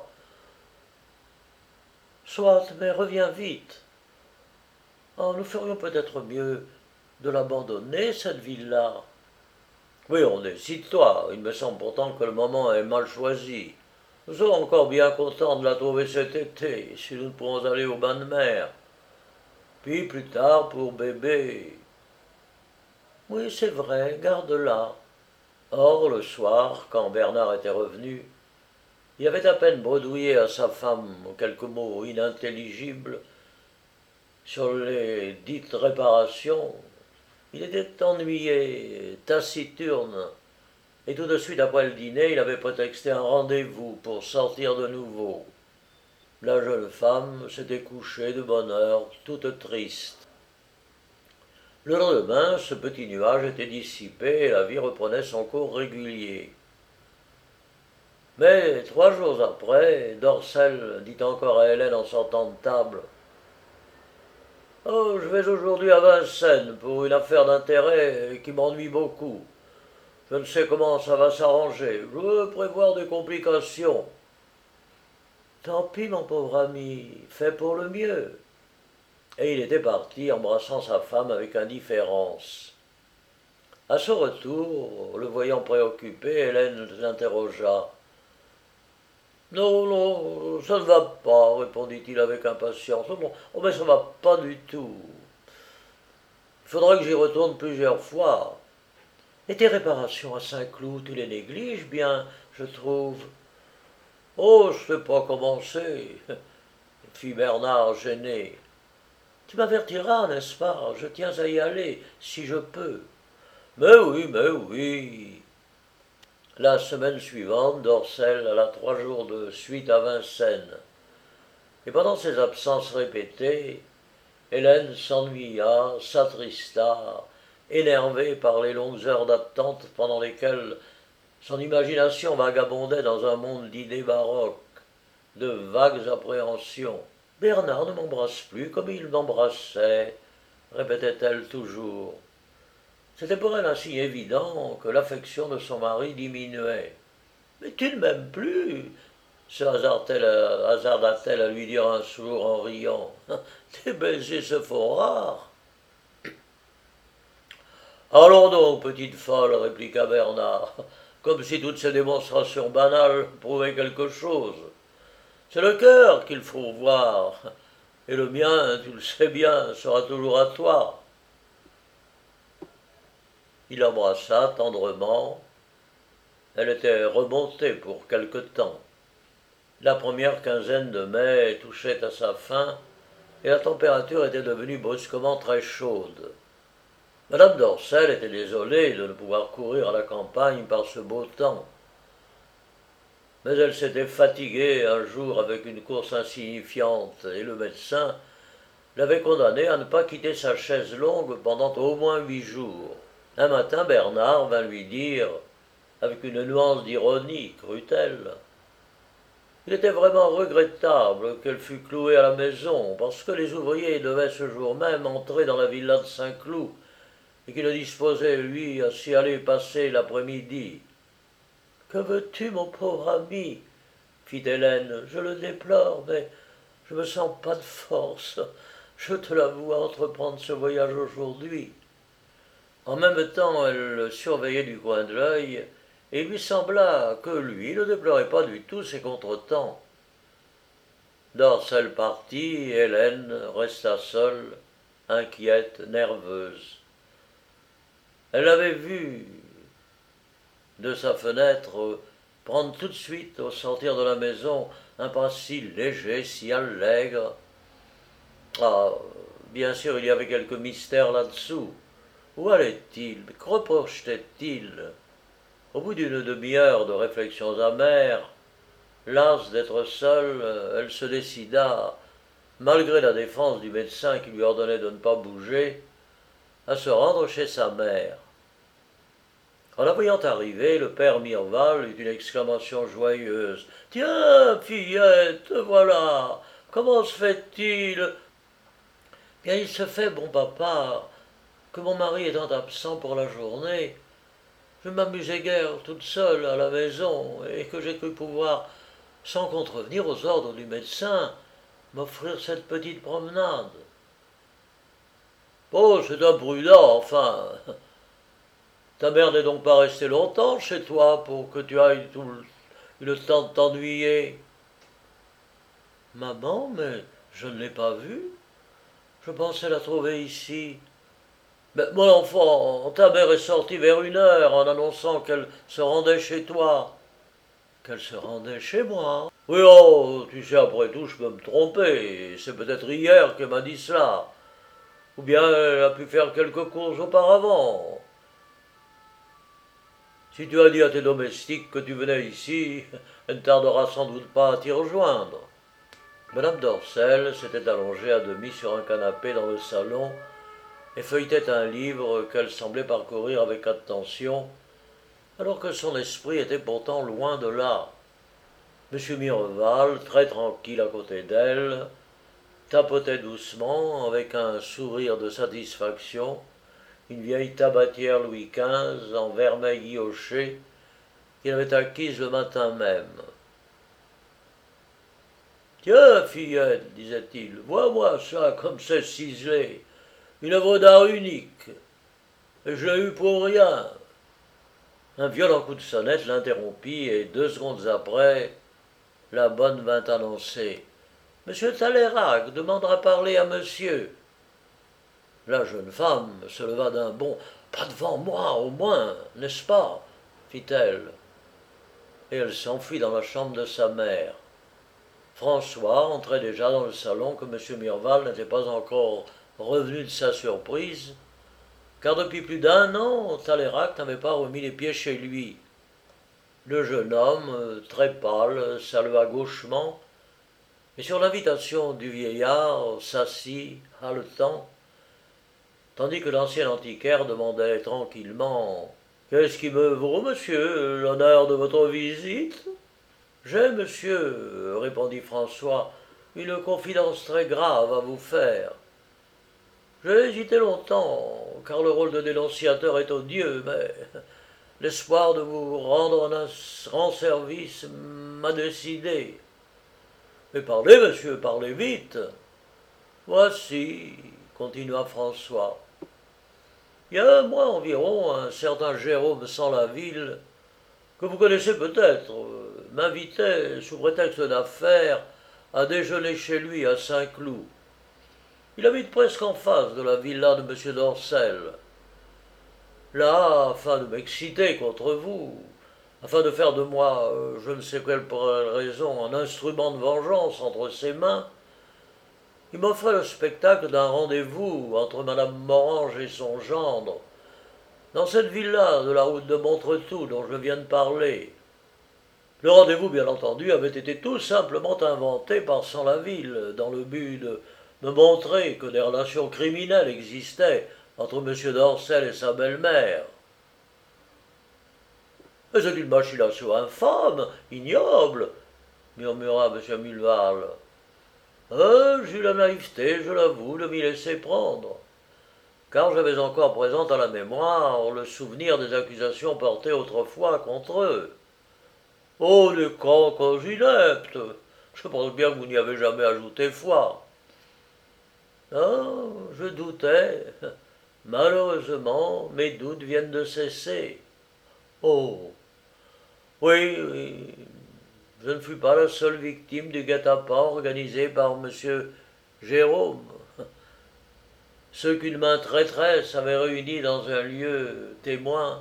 Speaker 1: Soit, mais reviens vite. Oh, nous ferions peut-être mieux de l'abandonner, cette ville-là. Oui, on décide-toi, il me semble pourtant que le moment est mal choisi. Nous serons encore bien contents de la trouver cet été, si nous pourrons aller au bain de mer. Puis plus tard pour bébé. Oui, c'est vrai, garde-la. Or, le soir, quand Bernard était revenu, il avait à peine bredouillé à sa femme quelques mots inintelligibles sur les dites réparations. Il était ennuyé, taciturne, et tout de suite après le dîner, il avait prétexté un rendez-vous pour sortir de nouveau. La jeune femme s'était couchée de bonne heure, toute triste. Le lendemain, ce petit nuage était dissipé et la vie reprenait son cours régulier. Mais trois jours après, Dorcel dit encore à Hélène en sortant de table « Oh, je vais aujourd'hui à Vincennes pour une affaire d'intérêt qui m'ennuie beaucoup. Je ne sais comment ça va s'arranger. Je veux prévoir des complications. » « Tant pis, mon pauvre ami, fais pour le mieux. » Et il était parti, embrassant sa femme avec indifférence. À son retour, le voyant préoccupé, Hélène l'interrogea. « Non, non, ça ne va pas, répondit-il avec impatience. Oh, oh, mais ça ne va pas du tout. Il faudra que j'y retourne plusieurs fois. Et tes réparations à Saint-Cloud, tu les négliges bien, je trouve. Oh, je sais pas comment c'est, fit Bernard gêné. Tu m'avertiras, n'est-ce pas? Je tiens à y aller, si je peux. Mais oui, mais oui. La semaine suivante, Dorcel alla trois jours de suite à Vincennes. Et pendant ces absences répétées, Hélène s'ennuya, s'attrista, énervée par les longues heures d'attente pendant lesquelles son imagination vagabondait dans un monde d'idées baroques, de vagues appréhensions. Bernard ne m'embrasse plus comme il m'embrassait, répétait-elle toujours. C'était pour elle ainsi évident que l'affection de son mari diminuait. Mais tu ne m'aimes plus, se hasarda-t-elle à lui dire un jour en riant. Tes baisers se font rares. Allons donc, petite folle, répliqua Bernard, comme si toutes ces démonstrations banales prouvaient quelque chose. C'est le cœur qu'il faut voir, et le mien, tu le sais bien, sera toujours à toi. Il l'embrassa tendrement. Elle était remontée pour quelque temps. La première quinzaine de mai touchait à sa fin, et la température était devenue brusquement très chaude. Madame Dorcel était désolée de ne pouvoir courir à la campagne par ce beau temps. Mais elle s'était fatiguée un jour avec une course insignifiante, et le médecin l'avait condamnée à ne pas quitter sa chaise longue pendant au moins huit jours. Un matin, Bernard vint lui dire, avec une nuance d'ironie, crut-elle, il était vraiment regrettable qu'elle fût clouée à la maison, parce que les ouvriers devaient ce jour même entrer dans la villa de Saint-Cloud, et qu'il disposait, lui, à s'y aller passer l'après-midi. « Que veux-tu, mon pauvre ami ?» fit Hélène. « Je le déplore, mais je ne me sens pas de force, je te l'avoue, à entreprendre ce voyage aujourd'hui. » En même temps, elle le surveillait du coin de l'œil, et il lui sembla que lui ne déplorait pas du tout ses contretemps. Dorcel partit, et Hélène resta seule, inquiète, nerveuse. Elle l'avait vu de sa fenêtre prendre tout de suite, au sortir de la maison, un pas si léger, si allègre. Ah, bien sûr, il y avait quelque mystère là-dessous. Où allait-il? Que reprochait-il? Au bout d'une demi-heure de réflexions amères, lasse d'être seule, elle se décida, malgré la défense du médecin qui lui ordonnait de ne pas bouger, à se rendre chez sa mère. En la voyant arriver, le père Mirval eut une exclamation joyeuse. « Tiens, fillette, voilà! Comment se fait-il » ?»« Bien, il se fait, bon papa, que mon mari étant absent pour la journée, je m'amusais guère toute seule à la maison, et que j'ai cru pouvoir, sans contrevenir aux ordres du médecin, m'offrir cette petite promenade. »« Oh, c'est imprudent, enfin. Ta mère n'est donc pas restée longtemps chez toi pour que tu ailles tout le, le temps de t'ennuyer. »« Maman, mais je ne l'ai pas vue. Je pensais la trouver ici. »« Mais mon enfant, ta mère est sortie vers une heure en annonçant qu'elle se rendait chez toi. »« Qu'elle se rendait chez moi? Oui, oh, tu sais, après tout, je peux me tromper. C'est peut-être hier qu'elle m'a dit cela. Ou bien elle a pu faire quelques courses auparavant. Si tu as dit à tes domestiques que tu venais ici, elle ne tardera sans doute pas à t'y rejoindre. » Madame Dorcel s'était allongée à demi sur un canapé dans le salon et feuilletait un livre qu'elle semblait parcourir avec attention, alors que son esprit était pourtant loin de là. M. Mireval, très tranquille à côté d'elle, tapotait doucement, avec un sourire de satisfaction, une vieille tabatière Louis quinze en vermeil guilloché qu'il avait acquise le matin même. « Tiens, fillette, disait-il, vois-moi ça, comme c'est ciselé, une œuvre d'art unique, et je l'ai eu pour rien. » Un violent coup de sonnette l'interrompit, et deux secondes après, la bonne vint annoncer. « Monsieur Talleyrand demandera à parler à monsieur. » La jeune femme se leva d'un bond. Pas devant moi, au moins, n'est-ce pas? Fit-elle. Et elle s'enfuit dans la chambre de sa mère. François entrait déjà dans le salon que M. Mirval n'était pas encore revenu de sa surprise, car depuis plus d'un an, Talleyrand n'avait pas remis les pieds chez lui. Le jeune homme, très pâle, salua gauchement, et sur l'invitation du vieillard, s'assit, haletant, tandis que l'ancien antiquaire demandait tranquillement « Qu'est-ce qui me vaut, monsieur, l'honneur de votre visite ?» « J'ai, monsieur, répondit François, une confidence très grave à vous faire. J'ai hésité longtemps, car le rôle de dénonciateur est odieux, mais l'espoir de vous rendre un grand service m'a décidé. Mais parlez, monsieur, parlez vite. Voici, continua François. Il y a un mois environ, un certain Jérôme Sans-la-Ville, que vous connaissez peut-être, m'invitait, sous prétexte d'affaires, à déjeuner chez lui à Saint-Cloud. Il habite presque en face de la villa de M. Dorcel. Là, afin de m'exciter contre vous, afin de faire de moi, euh, je ne sais quelle raison, un instrument de vengeance entre ses mains, il m'offrait le spectacle d'un rendez-vous entre Madame Morange et son gendre, dans cette villa de la route de Montretout dont je viens de parler. Le rendez-vous, bien entendu, avait été tout simplement inventé par Sans-la-Ville, dans le but de me montrer que des relations criminelles existaient entre M. Dorcel et sa belle-mère. « Mais c'est une machination infâme, ignoble, » murmura M. Mulval. Euh, j'eus la naïveté, je l'avoue, de m'y laisser prendre, car j'avais encore présent à la mémoire le souvenir des accusations portées autrefois contre eux. Oh, des cancres ineptes! Je pense bien que vous n'y avez jamais ajouté foi. Non, je doutais. Malheureusement, mes doutes viennent de cesser. Oh, oui, oui, je ne fus pas la seule victime du guet-apens organisé par M. Jérôme. Ceux qu'une main traîtresse avait réunis dans un lieu témoin,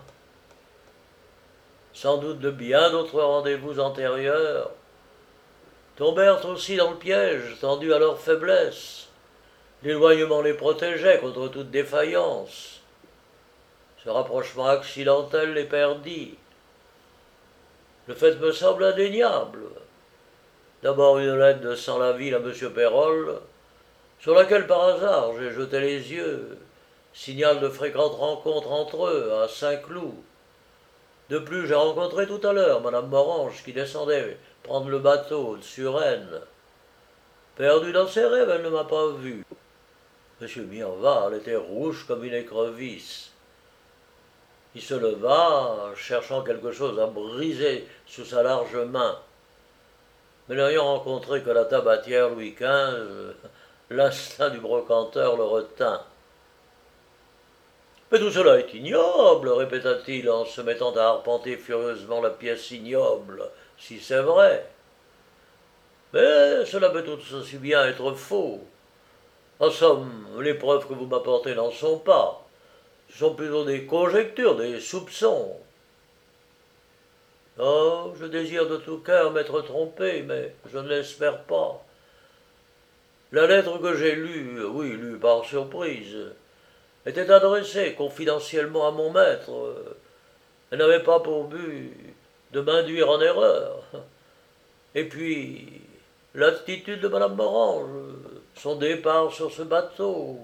Speaker 1: sans doute de bien d'autres rendez-vous antérieurs, tombèrent aussi dans le piège tendu à leur faiblesse. L'éloignement les protégeait contre toute défaillance. Ce rapprochement accidentel les perdit. Le fait me semble indéniable. D'abord une lettre de Sans-la-Ville à M. Pérol, sur laquelle par hasard j'ai jeté les yeux, signal de fréquentes rencontres entre eux à Saint-Cloud. De plus, j'ai rencontré tout à l'heure Madame Morange qui descendait prendre le bateau de Suresnes. Perdue dans ses rêves, elle ne m'a pas vu. M. Mirval était rouge comme une écrevisse. Il se leva, cherchant quelque chose à briser sous sa large main. Mais n'ayant rencontré que la tabatière Louis quinze, l'instinct du brocanteur le retint. « Mais tout cela est ignoble, répéta-t-il en se mettant à arpenter furieusement la pièce ignoble, si c'est vrai. Mais cela peut tout aussi bien être faux. En somme, les preuves que vous m'apportez n'en sont pas. Ce sont plutôt des conjectures, des soupçons. Oh, je désire de tout cœur m'être trompé, mais je ne l'espère pas. La lettre que j'ai lue, oui, lue par surprise, était adressée confidentiellement à mon maître. Elle n'avait pas pour but de m'induire en erreur. Et puis, l'attitude de Madame Morange, son départ sur ce bateau.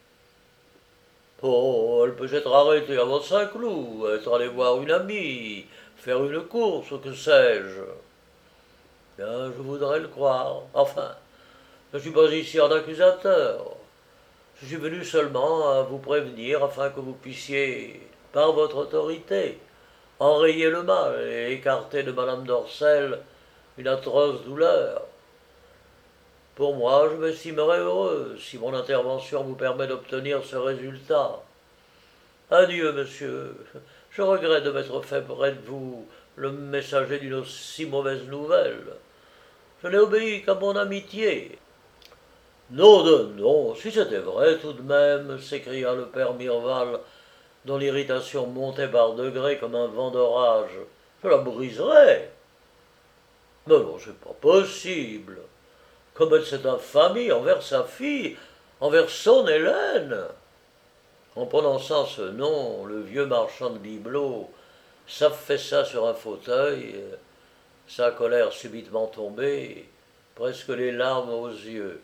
Speaker 1: Oh, elle peut s'être arrêtée avant Saint-Cloud, être allée voir une amie, faire une course, que sais-je. Bien, je voudrais le croire. Enfin, je ne suis pas ici en accusateur. Je suis venu seulement à vous prévenir afin que vous puissiez, par votre autorité, enrayer le mal et écarter de Madame Dorcel une atroce douleur. Pour moi, je m'estimerais heureux si mon intervention vous permet d'obtenir ce résultat. Adieu, monsieur. Je regrette de m'être fait près de vous le messager d'une si mauvaise nouvelle. Je n'ai obéi qu'à mon amitié. Non de non, si c'était vrai tout de même, s'écria le père Mirval, dont l'irritation montait par degrés comme un vent d'orage. Je la briserais. Mais non, c'est pas possible. Commettre cette infamie envers sa fille, envers son Hélène. En prononçant ce nom, le vieux marchand de bibelots s'affaissa sur un fauteuil, sa colère subitement tombée, presque les larmes aux yeux.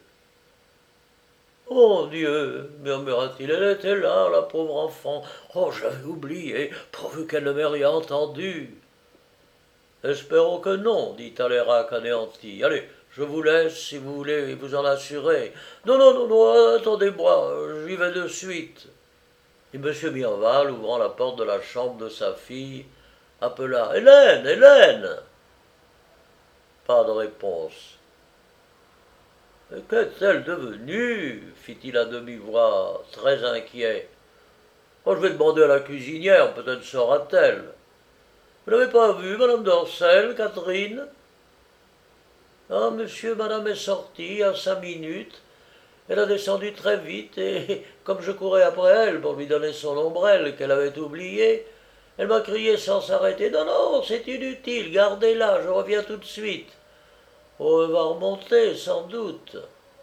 Speaker 1: Oh Dieu, murmura-t-il, elle était là, la pauvre enfant. Oh, j'avais oublié, pourvu qu'elle ne m'ait rien entendu. Espérons que non, dit Talleyrand anéanti. Allez, je vous laisse si vous voulez vous en assurer. Non, non, non, non, attendez-moi, j'y vais de suite. Et M. Mirval, ouvrant la porte de la chambre de sa fille, appela Hélène, Hélène. Pas de réponse. Qu'est-elle devenue fit-il à demi-voix, très inquiet. Oh, je vais demander à la cuisinière, peut-être saura-t-elle. Vous n'avez pas vu, madame Dorcel, Catherine? Ah, monsieur et madame est sortie il y a cinq minutes. Elle a descendu très vite et, comme je courais après elle pour lui donner son ombrelle qu'elle avait oubliée, elle m'a crié sans s'arrêter. Non, non, c'est inutile, gardez-la, je reviens tout de suite. Oh, elle va remonter, sans doute.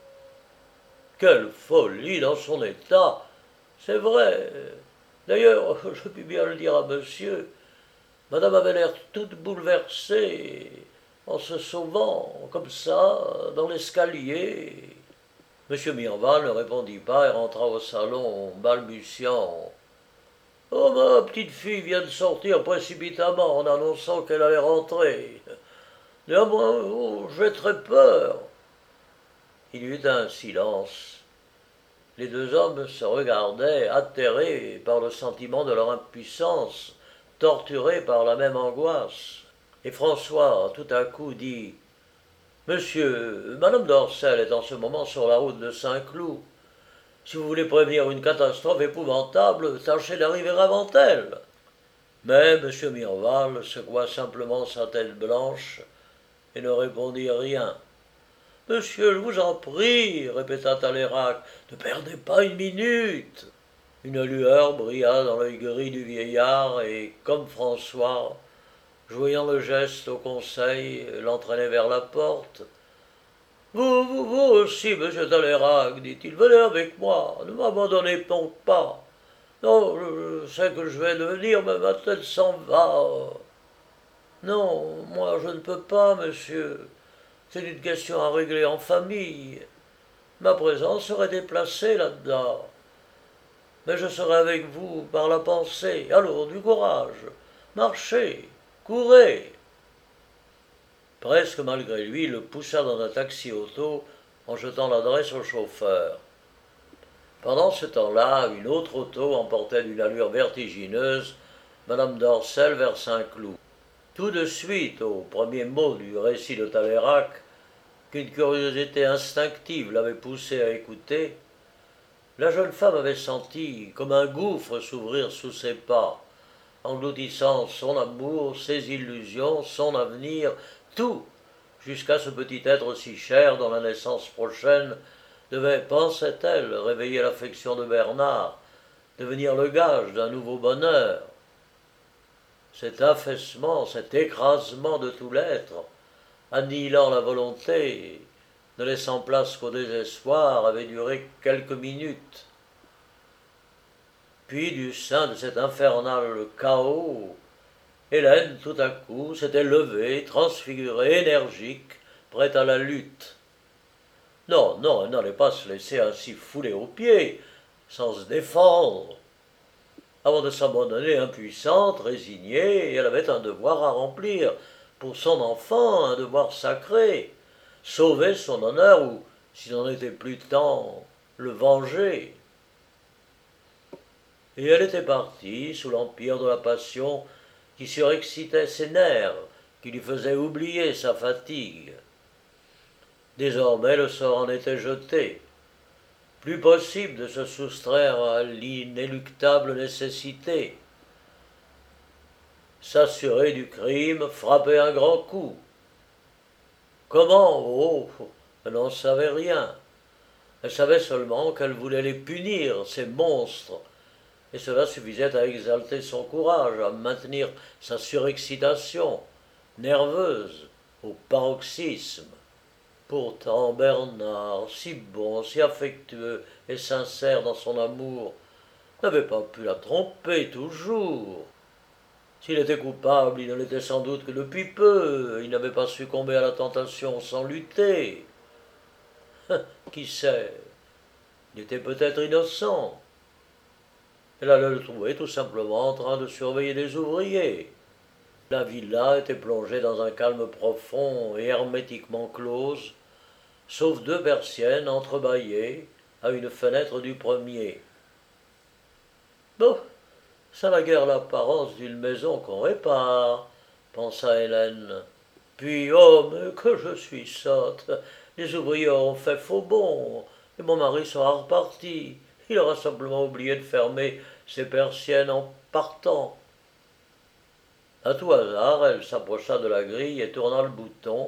Speaker 1: Quelle folie dans son état. C'est vrai. D'ailleurs, je puis bien le dire à monsieur, madame avait l'air toute bouleversée en se sauvant, comme ça, dans l'escalier. Monsieur Mirval ne répondit pas et rentra au salon, balbutiant. Oh, ma petite fille vient de sortir précipitamment en annonçant qu'elle allait rentrer. Néanmoins, oh, j'ai très peur. Il y eut un silence. Les deux hommes se regardaient, atterrés par le sentiment de leur impuissance, torturés par la même angoisse. Et François, tout à coup, dit « Monsieur, madame Dorcel est en ce moment sur la route de Saint-Cloud. Si vous voulez prévenir une catastrophe épouvantable, tâchez d'arriver avant elle. » Mais M. Mirval secoua simplement sa tête blanche et ne répondit rien. « Monsieur, je vous en prie, répéta Talleyrand, ne perdez pas une minute. » Une lueur brilla dans l'œil gris du vieillard et, comme François, joignant le geste au conseil, l'entraînait vers la porte. « Vous, vous, vous aussi, monsieur Talleyrand, dit-il, venez avec moi, ne m'abandonnez donc pas. Non, je, je sais que je vais devenir, mais ma tête s'en va. Non, moi je ne peux pas, monsieur. C'est une question à régler en famille. Ma présence serait déplacée là-dedans. Mais je serai avec vous par la pensée. Alors, du courage. Marchez, courez. » Presque malgré lui, il le poussa dans un taxi-auto en jetant l'adresse au chauffeur. Pendant ce temps-là, une autre auto emportait d'une allure vertigineuse madame Dorcel vers Saint-Cloud. Tout de suite, au premier mot du récit de Talleyrand, qu'une curiosité instinctive l'avait poussé à écouter, la jeune femme avait senti comme un gouffre s'ouvrir sous ses pas, engloutissant son amour, ses illusions, son avenir, tout, jusqu'à ce petit être si cher dont la naissance prochaine devait, pensait-elle, réveiller l'affection de Bernard, devenir le gage d'un nouveau bonheur. Cet affaissement, cet écrasement de tout l'être, annihilant la volonté, ne laissant place qu'au désespoir, avait duré quelques minutes. Puis, du sein de cet infernal chaos, Hélène, tout à coup, s'était levée, transfigurée, énergique, prête à la lutte. Non, non, elle n'allait pas se laisser ainsi fouler aux pieds, sans se défendre. Avant de s'abandonner impuissante, résignée, elle avait un devoir à remplir, pour son enfant, un devoir sacré, sauver son honneur ou, s'il n'en était plus temps, le venger. Et elle était partie, sous l'empire de la passion qui surexcitait ses nerfs, qui lui faisait oublier sa fatigue. Désormais le sort en était jeté. Plus possible de se soustraire à l'inéluctable nécessité. S'assurer du crime, frapper un grand coup. Comment? Oh, elle n'en savait rien. Elle savait seulement qu'elle voulait les punir, ces monstres, et cela suffisait à exalter son courage, à maintenir sa surexcitation, nerveuse, au paroxysme. Pourtant, Bernard, si bon, si affectueux et sincère dans son amour, n'avait pas pu la tromper toujours. S'il était coupable, il ne l'était sans doute que depuis peu, il n'avait pas succombé à la tentation sans lutter. Qui sait, il était peut-être innocent. Elle allait le trouver tout simplement en train de surveiller les ouvriers. La villa était plongée dans un calme profond et hermétiquement close, sauf deux persiennes entrebâillées à une fenêtre du premier. Bon, ça n'a guère l'apparence d'une maison qu'on répare, pensa Hélène. Puis, oh, mais que je suis sotte. Les ouvriers auront fait faux bond, et mon mari sera reparti. Il aura simplement oublié de fermer ses persiennes en partant. À tout hasard, elle s'approcha de la grille et tourna le bouton.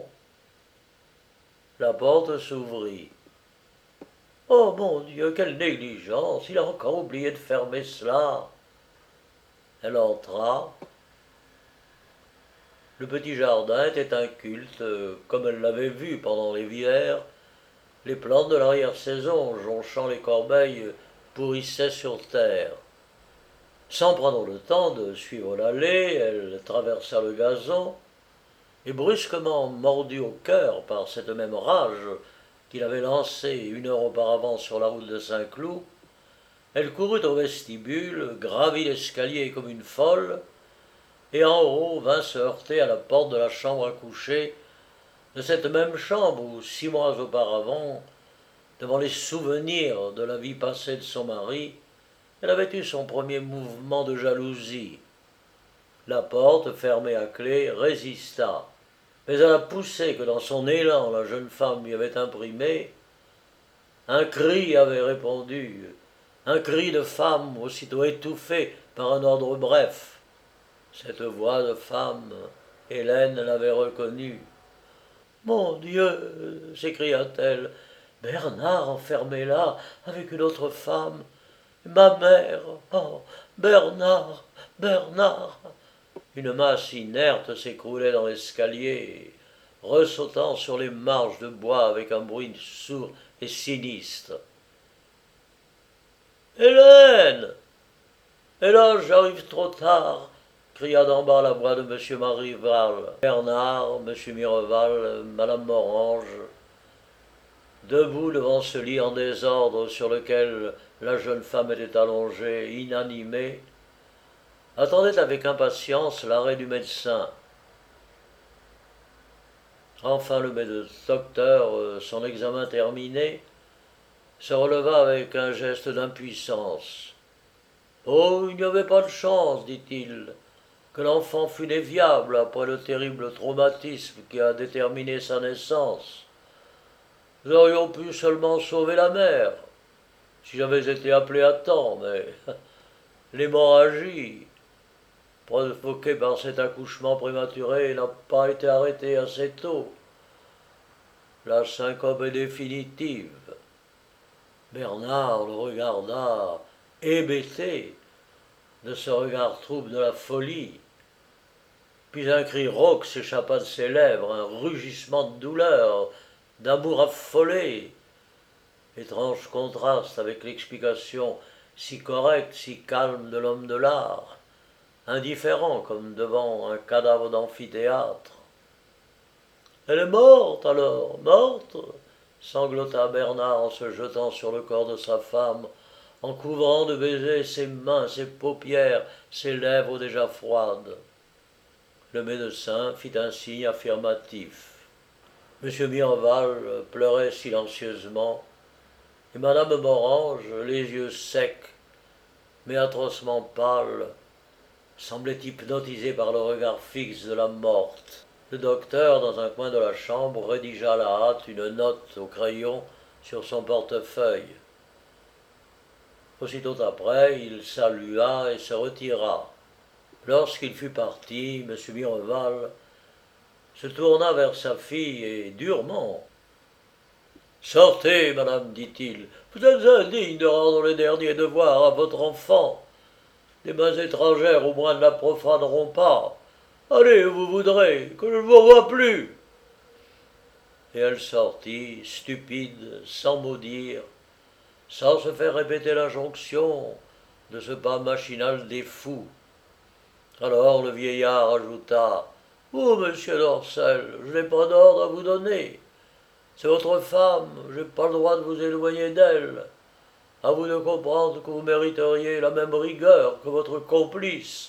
Speaker 1: La porte s'ouvrit. Oh mon Dieu, quelle négligence! Il a encore oublié de fermer cela. Elle entra. Le petit jardin était inculte, comme elle l'avait vu pendant l'hiver. Les plantes de l'arrière-saison, jonchant les corbeilles, pourrissaient sur terre. Sans prendre le temps de suivre l'allée, elle traversa le gazon, et brusquement mordue au cœur par cette même rage qu'il avait lancée une heure auparavant sur la route de Saint-Cloud, elle courut au vestibule, gravit l'escalier comme une folle, et en haut vint se heurter à la porte de la chambre à coucher, de cette même chambre où, six mois auparavant, devant les souvenirs de la vie passée de son mari, elle avait eu son premier mouvement de jalousie. La porte, fermée à clé, résista, mais à la poussée que dans son élan la jeune femme lui avait imprimée, un cri avait répondu, un cri de femme aussitôt étouffé par un ordre bref. Cette voix de femme, Hélène l'avait reconnue. « Mon Dieu !» s'écria-t-elle, « Bernard enfermé là, avec une autre femme. Ma mère! Oh, Bernard! Bernard !» Une masse inerte s'écroulait dans l'escalier, ressautant sur les marches de bois avec un bruit sourd et sinistre. « Hélène! Hélas, j'arrive trop tard !» cria d'en bas la voix de M. Marival. Bernard, M. Mireval, Madame Morange, debout devant ce lit en désordre sur lequel la jeune femme était allongée, inanimée, attendait avec impatience l'arrêt du médecin. Enfin le docteur, son examen terminé, se releva avec un geste d'impuissance. « Oh, il n'y avait pas de chance, dit-il, que l'enfant fût déviable après le terrible traumatisme qui a déterminé sa naissance. Nous aurions pu seulement sauver la mère, si j'avais été appelé à temps, mais l'hémorragie provoquée par cet accouchement prématuré n'a pas été arrêtée assez tôt. La syncope est définitive. » Bernard le regarda, hébété de ce regard trouble de la folie. Puis un cri rauque s'échappa de ses lèvres, un rugissement de douleur, d'amour affolé. Étrange contraste avec l'explication si correcte, si calme de l'homme de l'art, indifférent comme devant un cadavre d'amphithéâtre. « Elle est morte alors, morte !» sanglota Bernard en se jetant sur le corps de sa femme, en couvrant de baisers ses mains, ses paupières, ses lèvres déjà froides. Le médecin fit un signe affirmatif. M. Mireval pleurait silencieusement, et Madame Morange, les yeux secs, mais atrocement pâle, semblait hypnotisée par le regard fixe de la morte. Le docteur, dans un coin de la chambre, rédigea à la hâte une note au crayon sur son portefeuille. Aussitôt après, il salua et se retira. Lorsqu'il fut parti, M. Mireval se tourna vers sa fille et durement. Sortez, madame, dit-il, vous êtes indigne de rendre les derniers devoirs à votre enfant. Des mains étrangères au moins ne la profaneront pas. Allez où vous voudrez, que je ne vous vois plus. Et elle sortit, stupide, sans mot dire, sans se faire répéter l'injonction de ce pas machinal des fous. Alors le vieillard ajouta: Vous, monsieur Dorcel, je n'ai pas d'ordre à vous donner. C'est votre femme, je n'ai pas le droit de vous éloigner d'elle. À vous de comprendre que vous mériteriez la même rigueur que votre complice.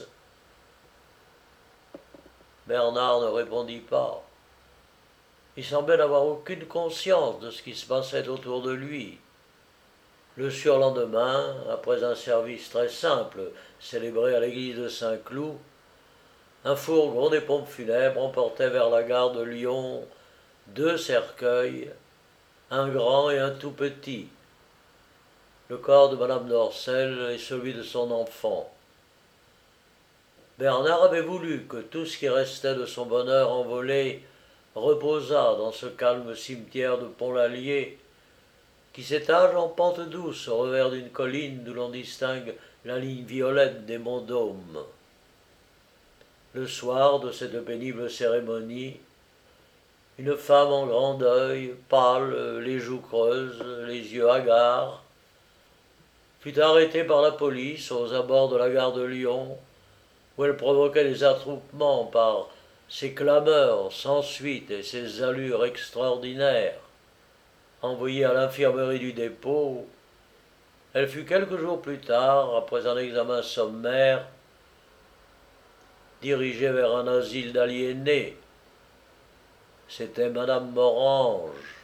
Speaker 1: Bernard ne répondit pas. Il semblait n'avoir aucune conscience de ce qui se passait autour de lui. Le surlendemain, après un service très simple célébré à l'église de Saint-Cloud, un fourgon des pompes funèbres emportait vers la gare de Lyon deux cercueils, un grand et un tout petit, le corps de madame Dorcel et celui de son enfant. Bernard avait voulu que tout ce qui restait de son bonheur envolé reposât dans ce calme cimetière de Pont-l'Allier, qui s'étage en pente douce au revers d'une colline d'où l'on distingue la ligne violette des monts Dômes. Le soir de cette pénible cérémonie, une femme en grand deuil, pâle, les joues creuses, les yeux hagards, fut arrêtée par la police aux abords de la gare de Lyon, où elle provoquait des attroupements par ses clameurs sans suite et ses allures extraordinaires. Envoyée à l'infirmerie du dépôt, elle fut quelques jours plus tard, après un examen sommaire, dirigée vers un asile d'aliénés. C'était madame Morange.